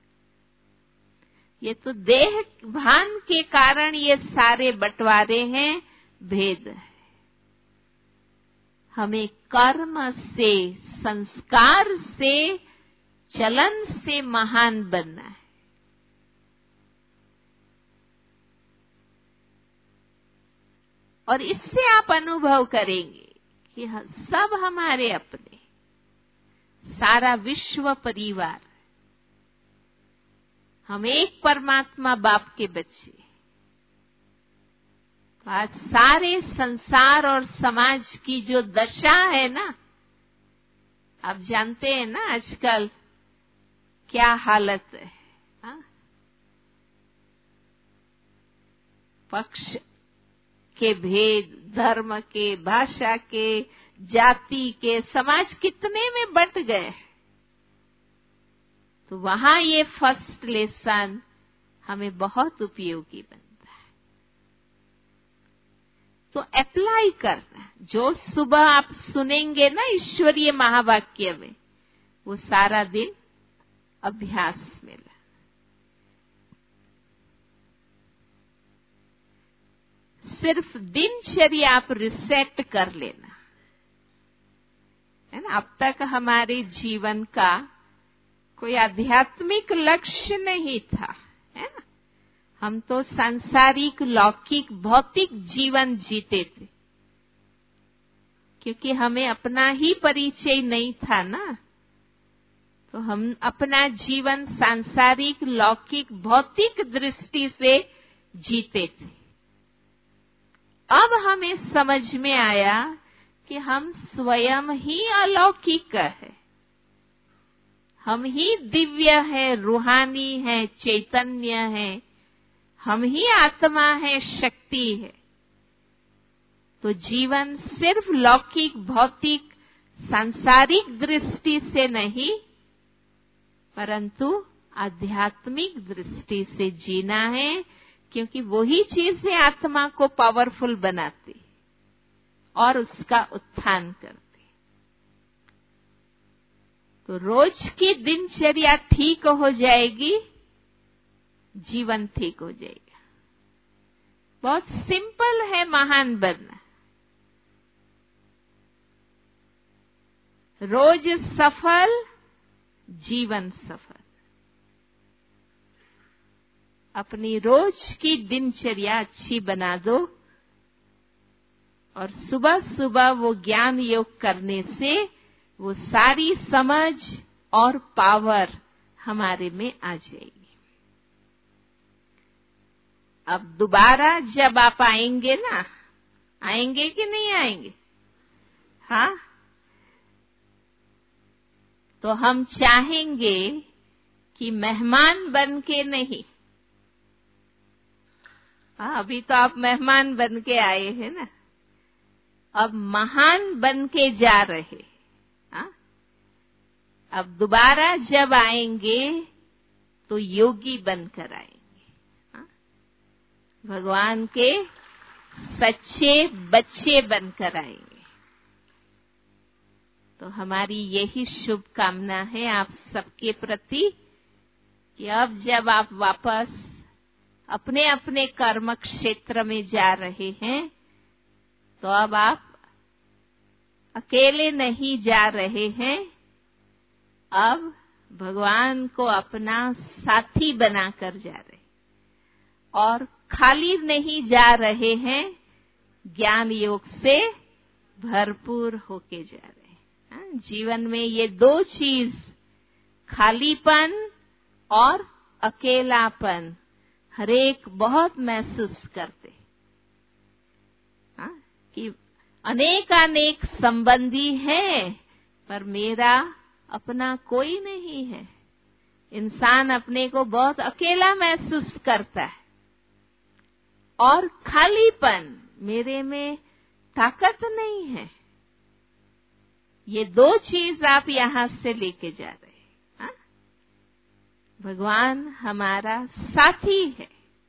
ये तो देह भान के कारण ये सारे बंटवारे हैं, भेद है। हमें कर्म से, संस्कार से, चलन से महान बनना है। और इससे आप अनुभव करेंगे कि सब हमारे अपने, सारा विश्व परिवार, हम एक परमात्मा बाप के बच्चे। आज सारे संसार और समाज की जो दशा है ना, आप जानते हैं ना आजकल क्या हालत है। हा? पक्ष के भेद, धर्म के, भाषा के, जाति के, समाज कितने में बंट गए। तो वहां ये फर्स्ट लेसन हमें बहुत उपयोगी बनता है। तो अप्लाई करना, जो सुबह आप सुनेंगे ना ईश्वरीय महावाक्य में, वो सारा दिन अभ्यास में ला। सिर्फ दिनचर्या आप रिसेट कर लेना, है ना? अब तक हमारे जीवन का कोई आध्यात्मिक लक्ष्य नहीं था, है ना? हम तो सांसारिक, लौकिक, भौतिक जीवन जीते थे, क्योंकि हमें अपना ही परिचय नहीं था ना। तो हम अपना जीवन सांसारिक, लौकिक, भौतिक दृष्टि से जीते थे। अब हमें समझ में आया कि हम स्वयं ही अलौकिक है, हम ही दिव्य है, रूहानी है, चैतन्य है, हम ही आत्मा है, शक्ति है। तो जीवन सिर्फ लौकिक, भौतिक, सांसारिक दृष्टि से नहीं, परंतु आध्यात्मिक दृष्टि से जीना है, क्योंकि वही चीजें आत्मा को पावरफुल बनाती और उसका उत्थान करती। तो रोज की दिनचर्या ठीक हो जाएगी, जीवन ठीक हो जाएगा। बहुत सिंपल है महान बनना। रोज सफल, जीवन सफल। अपनी रोज की दिनचर्या अच्छी बना दो और सुबह सुबह वो ज्ञान योग करने से वो सारी समझ और पावर हमारे में आ जाएगी। अब दोबारा जब आप आएंगे ना, आएंगे कि नहीं आएंगे? हाँ, तो हम चाहेंगे कि मेहमान बन के नहीं। हाँ, अभी तो आप मेहमान बन के आए हैं ना, अब महान बन के जा रहे। हाँ, अब दोबारा जब आएंगे तो योगी बनकर आएंगे। हाँ? भगवान के सच्चे बच्चे बनकर आएंगे। तो हमारी यही शुभकामना है आप सबके प्रति कि अब जब आप वापस अपने अपने कर्म क्षेत्र में जा रहे हैं, तो अब आप अकेले नहीं जा रहे हैं, अब भगवान को अपना साथी बनाकर जा रहे और खाली नहीं जा रहे हैं, ज्ञान योग से भरपूर होके जा रहे हैं। जीवन में ये दो चीज, खालीपन और अकेलापन, हरेक बहुत महसूस करते हाँ? कि अनेकानेक संबंधी हैं, पर मेरा अपना कोई नहीं है। इंसान अपने को बहुत अकेला महसूस करता है और खालीपन, मेरे में ताकत नहीं है। ये दो चीज आप यहां से लेके जा रहे हैं। हाँ? भगवान हमारा साथी है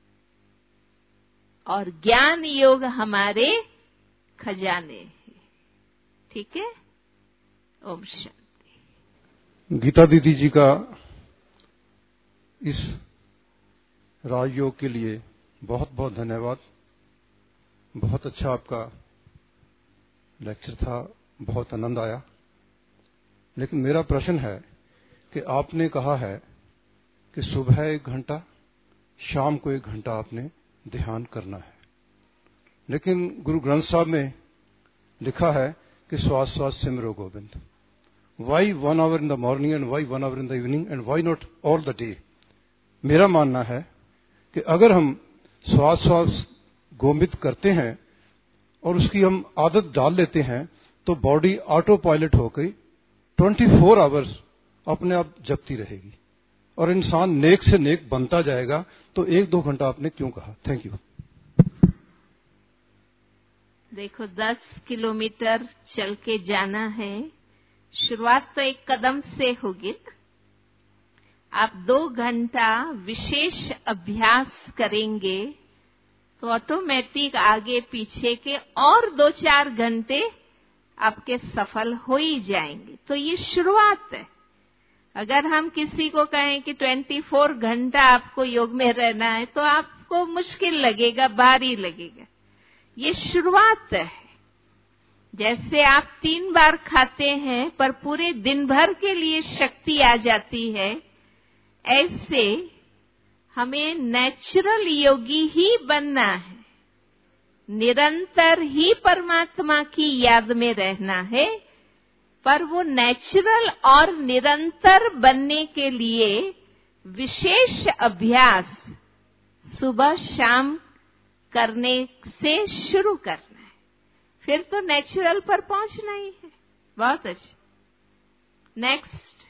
और ज्ञान योग हमारे खजाने हैं। ठीक है? ओम शांति। गीता दीदी जी का इस राजयोग के लिए बहुत बहुत धन्यवाद। बहुत अच्छा आपका लेक्चर था, बहुत आनंद आया। लेकिन मेरा प्रश्न है कि आपने कहा है कि सुबह एक घंटा, शाम को एक घंटा आपने ध्यान करना है, लेकिन गुरु ग्रंथ साहब में लिखा है कि श्वास श्वास सिमरो Govind. Why one hour in the morning and why one hour in the evening and why not all the day? मेरा मानना है कि अगर हम श्वास श्वास गोविंद करते हैं और उसकी हम आदत डाल लेते हैं, तो बॉडी ऑटो पायलट होकर चौबीस आवर्स अपने आप जगती रहेगी और इंसान नेक से नेक बनता जाएगा। तो एक दो घंटा आपने क्यों कहा? Thank you. देखो, दस किलोमीटर चल के जाना है, शुरुआत तो एक कदम से होगी ना। आप दो घंटा विशेष अभ्यास करेंगे तो ऑटोमेटिक आगे पीछे के और दो चार घंटे आपके सफल हो ही जाएंगे। तो ये शुरुआत है। अगर हम किसी को कहें कि चौबीस घंटा आपको योग में रहना है, तो आपको मुश्किल लगेगा, भारी लगेगा। ये शुरुआत है। जैसे आप तीन बार खाते हैं पर पूरे दिन भर के लिए शक्ति आ जाती है, ऐसे हमें नेचुरल योगी ही बनना है। निरंतर ही परमात्मा की याद में रहना है, पर वो नेचुरल और निरंतर बनने के लिए विशेष अभ्यास सुबह शाम करने से शुरू करना है, फिर तो नेचुरल पर पहुंचना ही है। बहुत अच्छा। नेक्स्ट।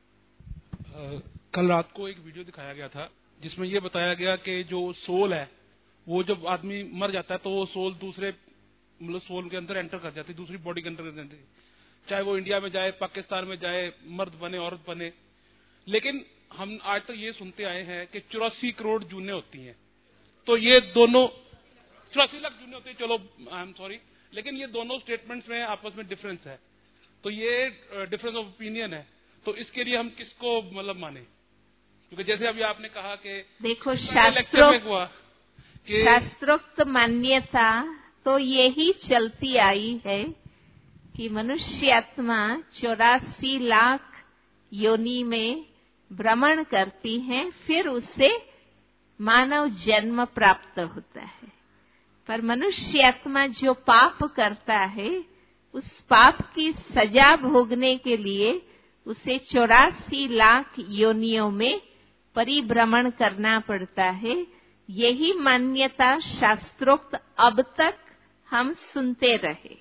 कल रात को एक वीडियो दिखाया गया था जिसमें ये बताया गया कि जो सोल है, वो जब आदमी मर जाता है तो वो सोल दूसरे मतलब सोल के अंदर एंटर कर जाती है, दूसरी बॉडी के अंदर कर जाती है। चाहे वो इंडिया में जाए, पाकिस्तान में जाए, मर्द बने औरत बने, लेकिन हम आज तक ये सुनते आए हैं कि चौरासी करोड़ जूने होती हैं, तो ये दोनों चौरासी लाख जूने होती है, चलो आई एम सॉरी, लेकिन ये दोनों स्टेटमेंट्स में आपस में डिफरेंस है, तो ये डिफरेंस ऑफ ओपिनियन है, तो इसके लिए हम किसको मतलब माने? क्योंकि जैसे अभी आपने कहा कि देखो शास्त्रोक्त शास्त्रोक्त मान्यता तो यही चलती आई है कि मनुष्य आत्मा चौरासी लाख योनि में भ्रमण करती है, फिर उसे मानव जन्म प्राप्त होता है। पर मनुष्य आत्मा जो पाप करता है, उस पाप की सजा भोगने के लिए उसे चौरासी लाख योनियों में परिभ्रमण करना पड़ता है। यही मान्यता शास्त्रोक्त अब तक हम सुनते रहे।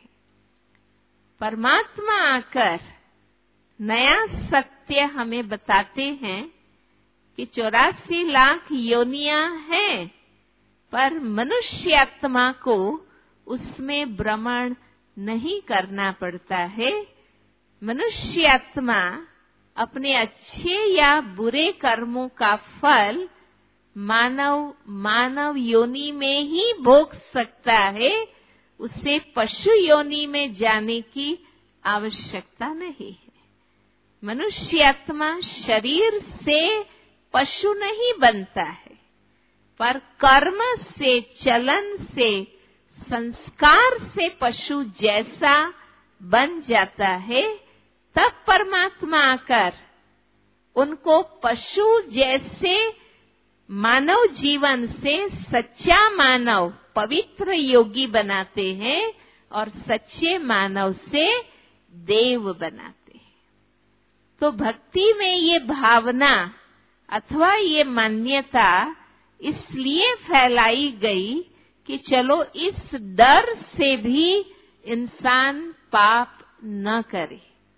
परमात्मा आकर नया सत्य हमें बताते हैं कि चौरासी लाख योनियां हैं, पर मनुष्य आत्मा को उसमें भ्रमण नहीं करना पड़ता है। मनुष्य आत्मा अपने अच्छे या बुरे कर्मों का फल मानव मानव योनि में ही भोग सकता है। उसे पशु योनि में जाने की आवश्यकता नहीं है। मनुष्य आत्मा शरीर से पशु नहीं बनता है, पर कर्म से, चलन से, संस्कार से पशु जैसा बन जाता है। तब परमात्मा आकर उनको पशु जैसे मानव जीवन से सच्चा मानव, पवित्र योगी बनाते हैं और सच्चे मानव से देव बनाते हैं। तो भक्ति में ये भावना अथवा ये मान्यता इसलिए फैलाई गई कि चलो इस डर से भी इंसान पाप न करे।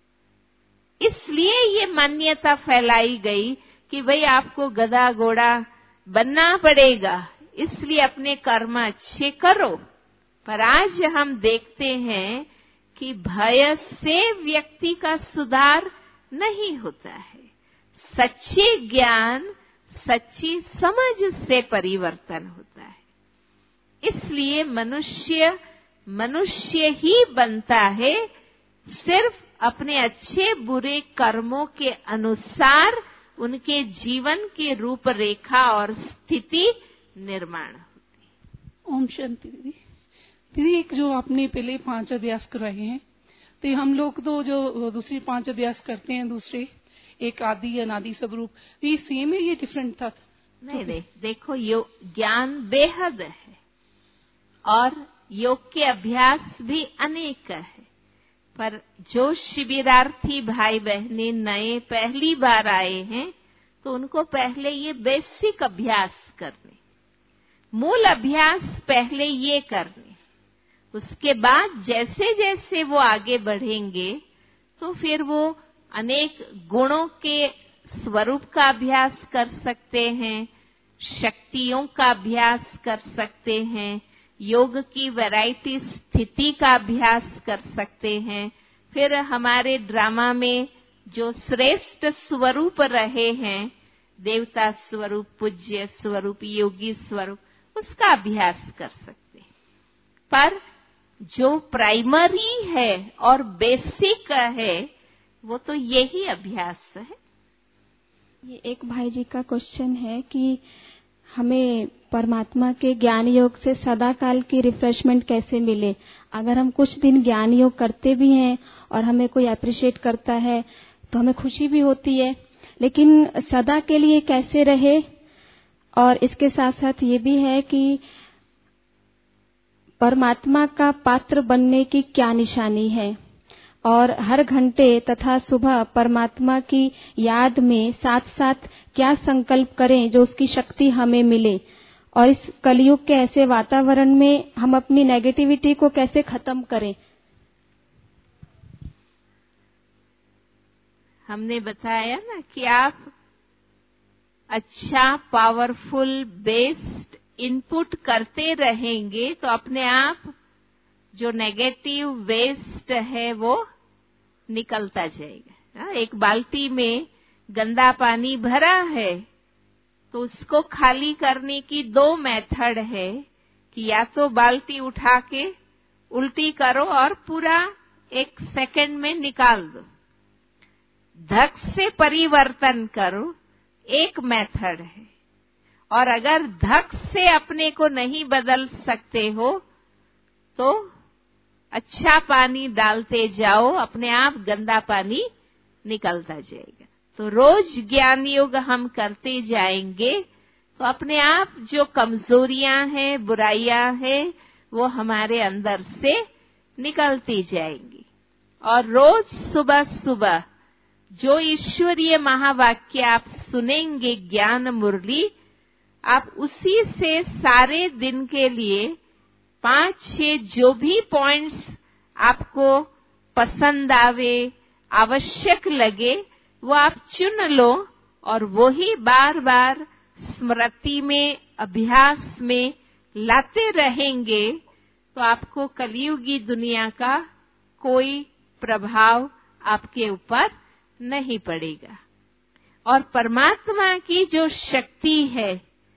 इसलिए ये मान्यता फैलाई गई कि भाई आपको गधा घोड़ा बनना पड़ेगा, इसलिए अपने कर्म अच्छे करो। पर आज हम देखते हैं कि भय से व्यक्ति का सुधार नहीं होता है। सच्चे ज्ञान, सच्ची समझ से परिवर्तन होता है। इसलिए मनुष्य मनुष्य ही बनता है सिर्फ अपने अच्छे बुरे कर्मों के अनुसार उनके जीवन की रूपरेखा और स्थिति निर्माण होती है। ओम शांति। दीदी दीदी एक जो आपने पहले पांच अभ्यास कराए हैं, तो हम लोग तो जो दूसरी पांच अभ्यास करते हैं, दूसरे एक आदि अनादि स्वरूप, ये सेम है, ये डिफरेंट था? नहीं नहीं, देखो योग ज्ञान बेहद है और योग के अभ्यास भी अनेक है। पर जो शिविरार्थी भाई बहने नए पहली बार आए हैं, तो उनको पहले ये बेसिक अभ्यास करने, मूल अभ्यास पहले ये करने। उसके बाद जैसे जैसे वो आगे बढ़ेंगे तो फिर वो अनेक गुणों के स्वरूप का अभ्यास कर सकते हैं, शक्तियों का अभ्यास कर सकते हैं, योग की वैरायटी स्थिति का अभ्यास कर सकते हैं। फिर हमारे ड्रामा में जो श्रेष्ठ स्वरूप रहे हैं, देवता स्वरूप, पूज्य स्वरूप, योगी स्वरूप, उसका अभ्यास कर सकते हैं। पर जो प्राइमरी है और बेसिक है, वो तो यही अभ्यास है। ये एक भाई जी का क्वेश्चन है कि हमें परमात्मा के ज्ञान योग से सदा काल की रिफ्रेशमेंट कैसे मिले? अगर हम कुछ दिन ज्ञान योग करते भी हैं और हमें कोई अप्रिशिएट करता है तो हमें खुशी भी होती है, लेकिन सदा के लिए कैसे रहे? और इसके साथ साथ ये भी है कि परमात्मा का पात्र बनने की क्या निशानी है, और हर घंटे तथा सुबह परमात्मा की याद में साथ साथ क्या संकल्प करें जो उसकी शक्ति हमें मिले, और इस कलयुग के ऐसे वातावरण में हम अपनी नेगेटिविटी को कैसे खत्म करें? हमने बताया ना कि आप अच्छा पावरफुल बेस्ड इनपुट करते रहेंगे तो अपने आप जो नेगेटिव वेस्ट है वो निकलता जाएगा। एक बाल्टी में गंदा पानी भरा है तो उसको खाली करने की दो मेथड है कि या तो बाल्टी उठा के उल्टी करो और पूरा एक सेकंड में निकाल दो, धक से परिवर्तन करो, एक मेथड है। और अगर धक से अपने को नहीं बदल सकते हो तो अच्छा पानी डालते जाओ, अपने आप गंदा पानी निकलता जाएगा। तो रोज ज्ञान योग हम करते जाएंगे तो अपने आप जो कमजोरियां हैं, बुराइयां हैं, वो हमारे अंदर से निकलती जाएंगी। और रोज सुबह सुबह जो ईश्वरीय महावाक्य आप सुनेंगे, ज्ञान मुरली, आप उसी से सारे दिन के लिए पांच छह जो भी पॉइंट्स आपको पसंद आवे, आवश्यक लगे, वो आप चुन लो और वो ही बार बार स्मृति में, अभ्यास में लाते रहेंगे तो आपको कलियुगी दुनिया का कोई प्रभाव आपके ऊपर नहीं पड़ेगा। और परमात्मा की जो शक्ति है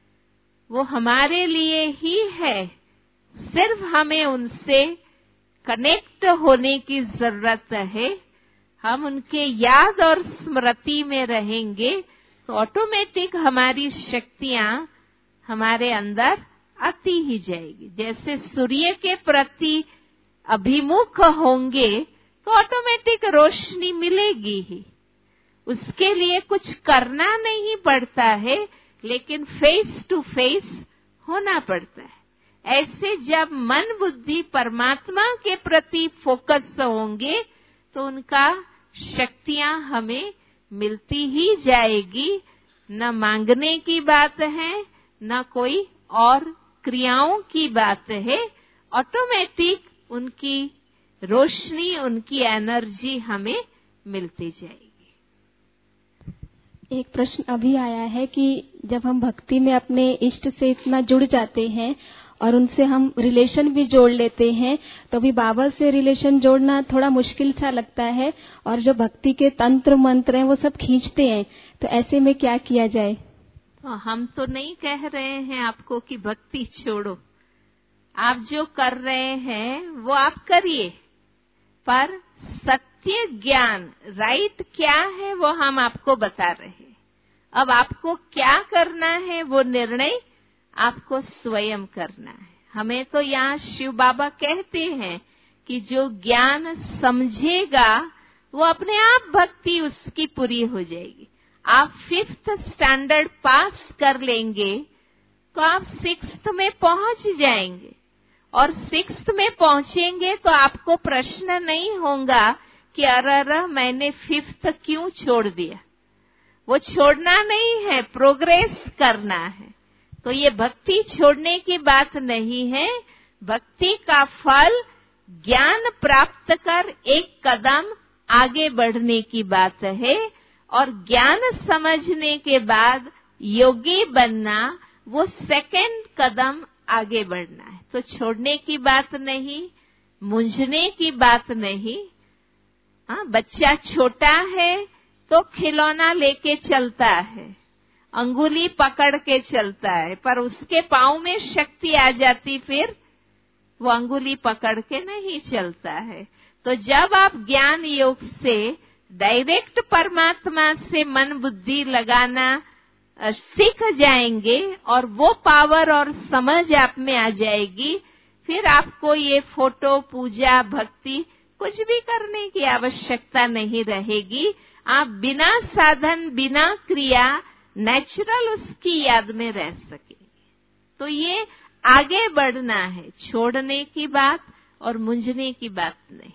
वो हमारे लिए ही है, सिर्फ हमें उनसे कनेक्ट होने की जरूरत है। हम उनके याद और स्मृति में रहेंगे तो ऑटोमेटिक हमारी शक्तियां हमारे अंदर आती ही जाएगी। जैसे सूर्य के प्रति अभिमुख होंगे तो ऑटोमेटिक रोशनी मिलेगी ही, उसके लिए कुछ करना नहीं पड़ता है, लेकिन फेस टू फेस होना पड़ता है। ऐसे जब मन बुद्धि परमात्मा के प्रति फोकस होंगे तो उनका शक्तियां हमें मिलती ही जाएगी। न मांगने की बात है, न कोई और क्रियाओं की बात है, ऑटोमेटिक उनकी रोशनी, उनकी एनर्जी हमें मिलती जाएगी। एक प्रश्न अभी आया है कि जब हम भक्ति में अपने इष्ट से इतना जुड़ जाते हैं और उनसे हम रिलेशन भी जोड़ लेते हैं तो अभी बाबा से रिलेशन जोड़ना थोड़ा मुश्किल सा लगता है, और जो भक्ति के तंत्र मंत्र हैं वो सब खींचते हैं, तो ऐसे में क्या किया जाए? तो हम तो नहीं कह रहे हैं आपको कि भक्ति छोड़ो, आप जो कर रहे हैं वो आप करिए, पर सत्य ज्ञान राइट क्या है वो हम आपको बता रहे हैं। अब आपको क्या करना है वो निर्णय आपको स्वयं करना है। हमें तो यहाँ शिव बाबा कहते हैं कि जो ज्ञान समझेगा वो अपने आप भक्ति उसकी पूरी हो जाएगी। आप फिफ्थ स्टैंडर्ड पास कर लेंगे तो आप सिक्स्थ में पहुंच जाएंगे, और सिक्स्थ में पहुंचेंगे तो आपको प्रश्न नहीं होगा कि अरे मैंने फिफ्थ क्यों छोड़ दिया। वो छोड़ना नहीं है, प्रोग्रेस करना है। तो ये भक्ति छोड़ने की बात नहीं है, भक्ति का फल ज्ञान प्राप्त कर एक कदम आगे बढ़ने की बात है, और ज्ञान समझने के बाद योगी बनना वो सेकंड कदम आगे बढ़ना है। तो छोड़ने की बात नहीं, मुंझने की बात नहीं। हाँ, बच्चा छोटा है तो खिलौना लेके चलता है, अंगुली पकड़ के चलता है, पर उसके पांव में शक्ति आ जाती फिर वो अंगुली पकड़ के नहीं चलता है। तो जब आप ज्ञान योग से डायरेक्ट परमात्मा से मन बुद्धि लगाना सीख जाएंगे और वो पावर और समझ आप में आ जाएगी, फिर आपको ये फोटो पूजा भक्ति कुछ भी करने की आवश्यकता नहीं रहेगी। आप बिना साधन बिना क्रिया नेचुरल उसकी याद में रह सकेंगे। तो ये आगे बढ़ना है, छोड़ने की बात और मुंझने की बात नहीं।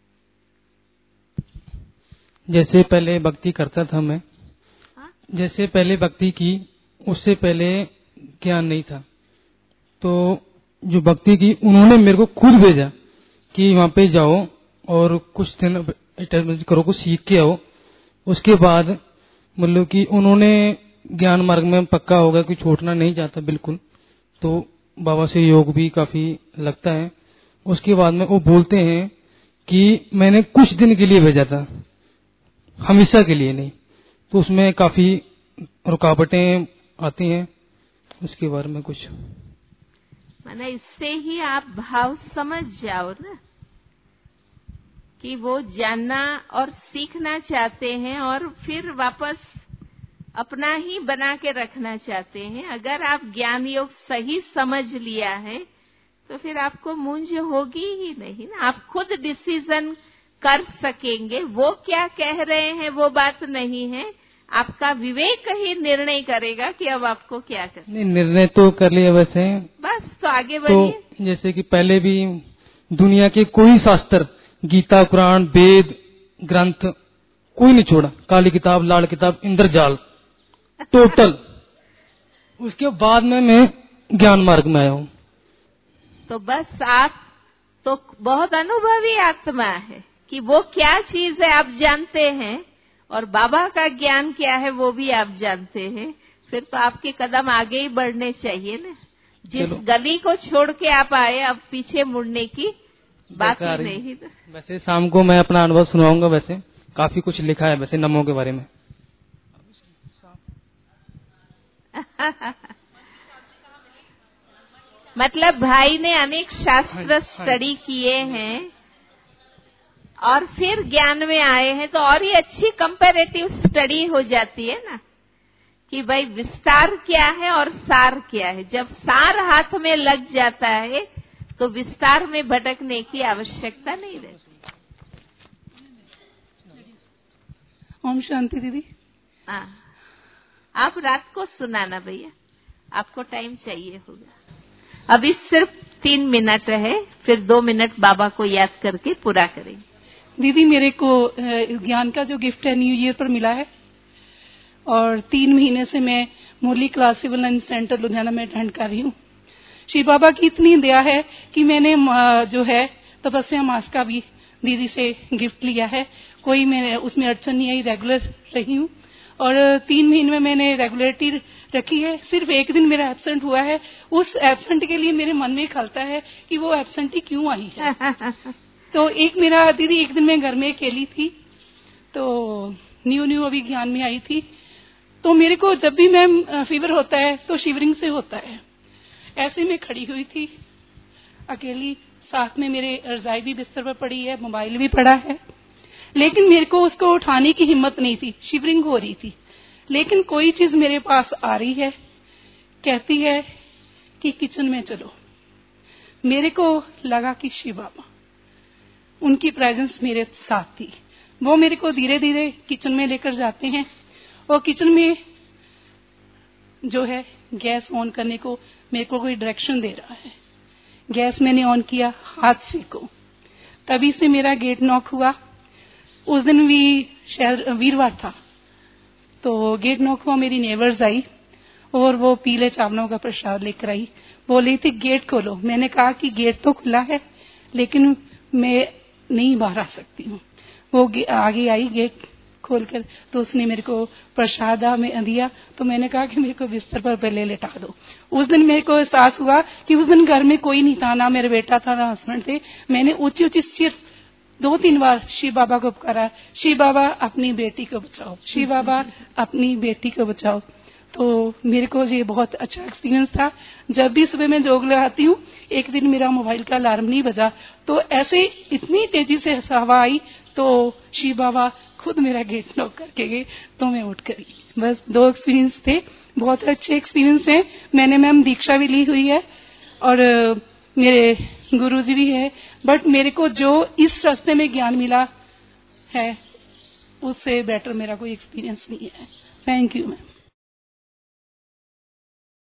जैसे पहले भक्ति करता था मैं, जैसे पहले भक्ति की, उससे पहले ज्ञान नहीं था, तो जो भक्ति की उन्होंने मेरे को खुद भेजा कि वहां पे जाओ और कुछ दिन अटैचमेंट करो, कुछ सीख के आओ। उसके बाद मतलब कि उन्होंने ज्ञान मार्ग में पक्का हो गया कि छोड़ना नहीं चाहता बिल्कुल, तो बाबा से योग भी काफी लगता है। उसके बाद में वो बोलते हैं कि मैंने कुछ दिन के लिए भेजा था, हमेशा के लिए नहीं। तो उसमें काफी रुकावटें आती हैं, उसके बारे में कुछ। माने इससे ही आप भाव समझ जाओ ना कि वो जानना और सीखना चाहते हैं और फिर वापस अपना ही बना के रखना चाहते हैं। अगर आप ज्ञान योग सही समझ लिया है तो फिर आपको मूंझ होगी ही नहीं ना, आप खुद डिसीजन कर सकेंगे। वो क्या कह रहे हैं वो बात नहीं है, आपका विवेक ही निर्णय करेगा कि अब आपको क्या करना। नहीं, निर्णय तो कर लिया वैसे, बस तो आगे बढ़िए। तो जैसे कि पहले भी दुनिया के कोई शास्त्र, गीता, कुरान, वेद, ग्रंथ कोई नहीं छोड़ा, काली किताब, लाल किताब, इंद्रजाल टोटल। उसके बाद में मैं ज्ञान मार्ग में आया हूँ। तो बस आप तो बहुत अनुभवी आत्मा है कि वो क्या चीज है आप जानते हैं और बाबा का ज्ञान क्या है वो भी आप जानते हैं। फिर तो आपके कदम आगे ही बढ़ने चाहिए ना। जिस गली को छोड़ के आप आए अब पीछे मुड़ने की बात ही नहीं। वैसे शाम को मैं अपना अनुभव सुनाऊंगा, वैसे काफी कुछ लिखा है वैसे नमो के बारे में। मतलब भाई ने अनेक शास्त्र स्टडी किए हैं और फिर ज्ञान में आए हैं, तो और ही अच्छी कंपैरेटिव स्टडी हो जाती है ना कि भाई विस्तार क्या है और सार क्या है। जब सार हाथ में लग जाता है तो विस्तार में भटकने की आवश्यकता नहीं रहती। ओम शांति दीदी। हाँ, आप रात को सुनाना भैया, आपको टाइम चाहिए होगा। अभी सिर्फ तीन मिनट है, फिर दो मिनट बाबा को याद करके पूरा करेंगे। दीदी मेरे को ज्ञान का जो गिफ्ट है न्यू ईयर पर मिला है और तीन महीने से मैं Murli class civil lunch centre Ludhiana में अटेंड कर रही हूँ। श्री बाबा की इतनी दया है कि मैंने जो है तपस्या मास का भी दीदी से गिफ्ट लिया है। कोई मैंने उसमें अड़चन नहीं आई, रेगुलर रही हूँ और तीन महीने में मैंने रेगुलरिटी रखी है। सिर्फ एक दिन मेरा एब्सेंट हुआ है, उस एब्सेंट के लिए मेरे मन में खलता है कि वो एब्सेंटी क्यों आई है। तो एक मेरा दीदी एक दिन मैं घर में अकेली थी, तो न्यू न्यू अभी ज्ञान में आई थी, तो मेरे को जब भी मैम फीवर होता है तो शिवरिंग से होता है। ऐसे में खड़ी हुई थी अकेली, साथ में मेरे रजाई भी बिस्तर पर पड़ी है, मोबाइल भी पड़ा है, लेकिन मेरे को उसको उठाने की हिम्मत नहीं थी। शिवरिंग हो रही थी, लेकिन कोई चीज मेरे पास आ रही है, कहती है कि किचन में चलो। मेरे को लगा कि शिव बाबा, उनकी प्रेजेंस मेरे साथ थी। वो मेरे को धीरे धीरे किचन में लेकर जाते हैं और किचन में जो है गैस ऑन करने को मेरे को कोई डायरेक्शन दे रहा है। गैस मैंने ऑन किया, हाथ सेको, तभी से मेरा गेट नॉक हुआ। उस दिन भी शायद वीरवार था, तो गेट नॉक हुआ, मेरी नेबर्स आई और वो पीले चावलों का प्रसाद लेकर आई। बोली थी गेट खोलो। मैंने कहा कि गेट तो खुला है लेकिन मैं नहीं बाहर आ सकती हूँ। वो आगे आई गेट खोलकर, तो उसने मेरे को प्रसाद में दिया, तो मैंने कहा कि मेरे को बिस्तर पर पहले लेटा दो। उस दिन मेरे को एहसास हुआ कि उस दिन घर में कोई नहीं था, ना मेरा बेटा था ना हस्बैंड थे। मैंने ऊंची ऊंची सिर्फ दो तीन बार शिव बाबा को पुकारा, शिव बाबा अपनी बेटी को बचाओ, शिव बाबा अपनी बेटी को बचाओ। तो मेरे को ये बहुत अच्छा एक्सपीरियंस था। जब भी सुबह मैं जोग लगाती हूँ, एक दिन मेरा मोबाइल का अलार्म नहीं बजा, तो ऐसे इतनी तेजी से हवा आई तो शिव बाबा खुद मेरा गेट नॉक करके गए, तो मैं उठ कर गई। बस दो एक्सपीरियंस थे, बहुत अच्छे एक्सपीरियंस हैं। मैंने मैम दीक्षा भी ली हुई है और मेरे गुरुजी भी है, बट मेरे को जो इस रास्ते में ज्ञान मिला है उससे बेटर मेरा कोई एक्सपीरियंस नहीं है। Thank you ma'am.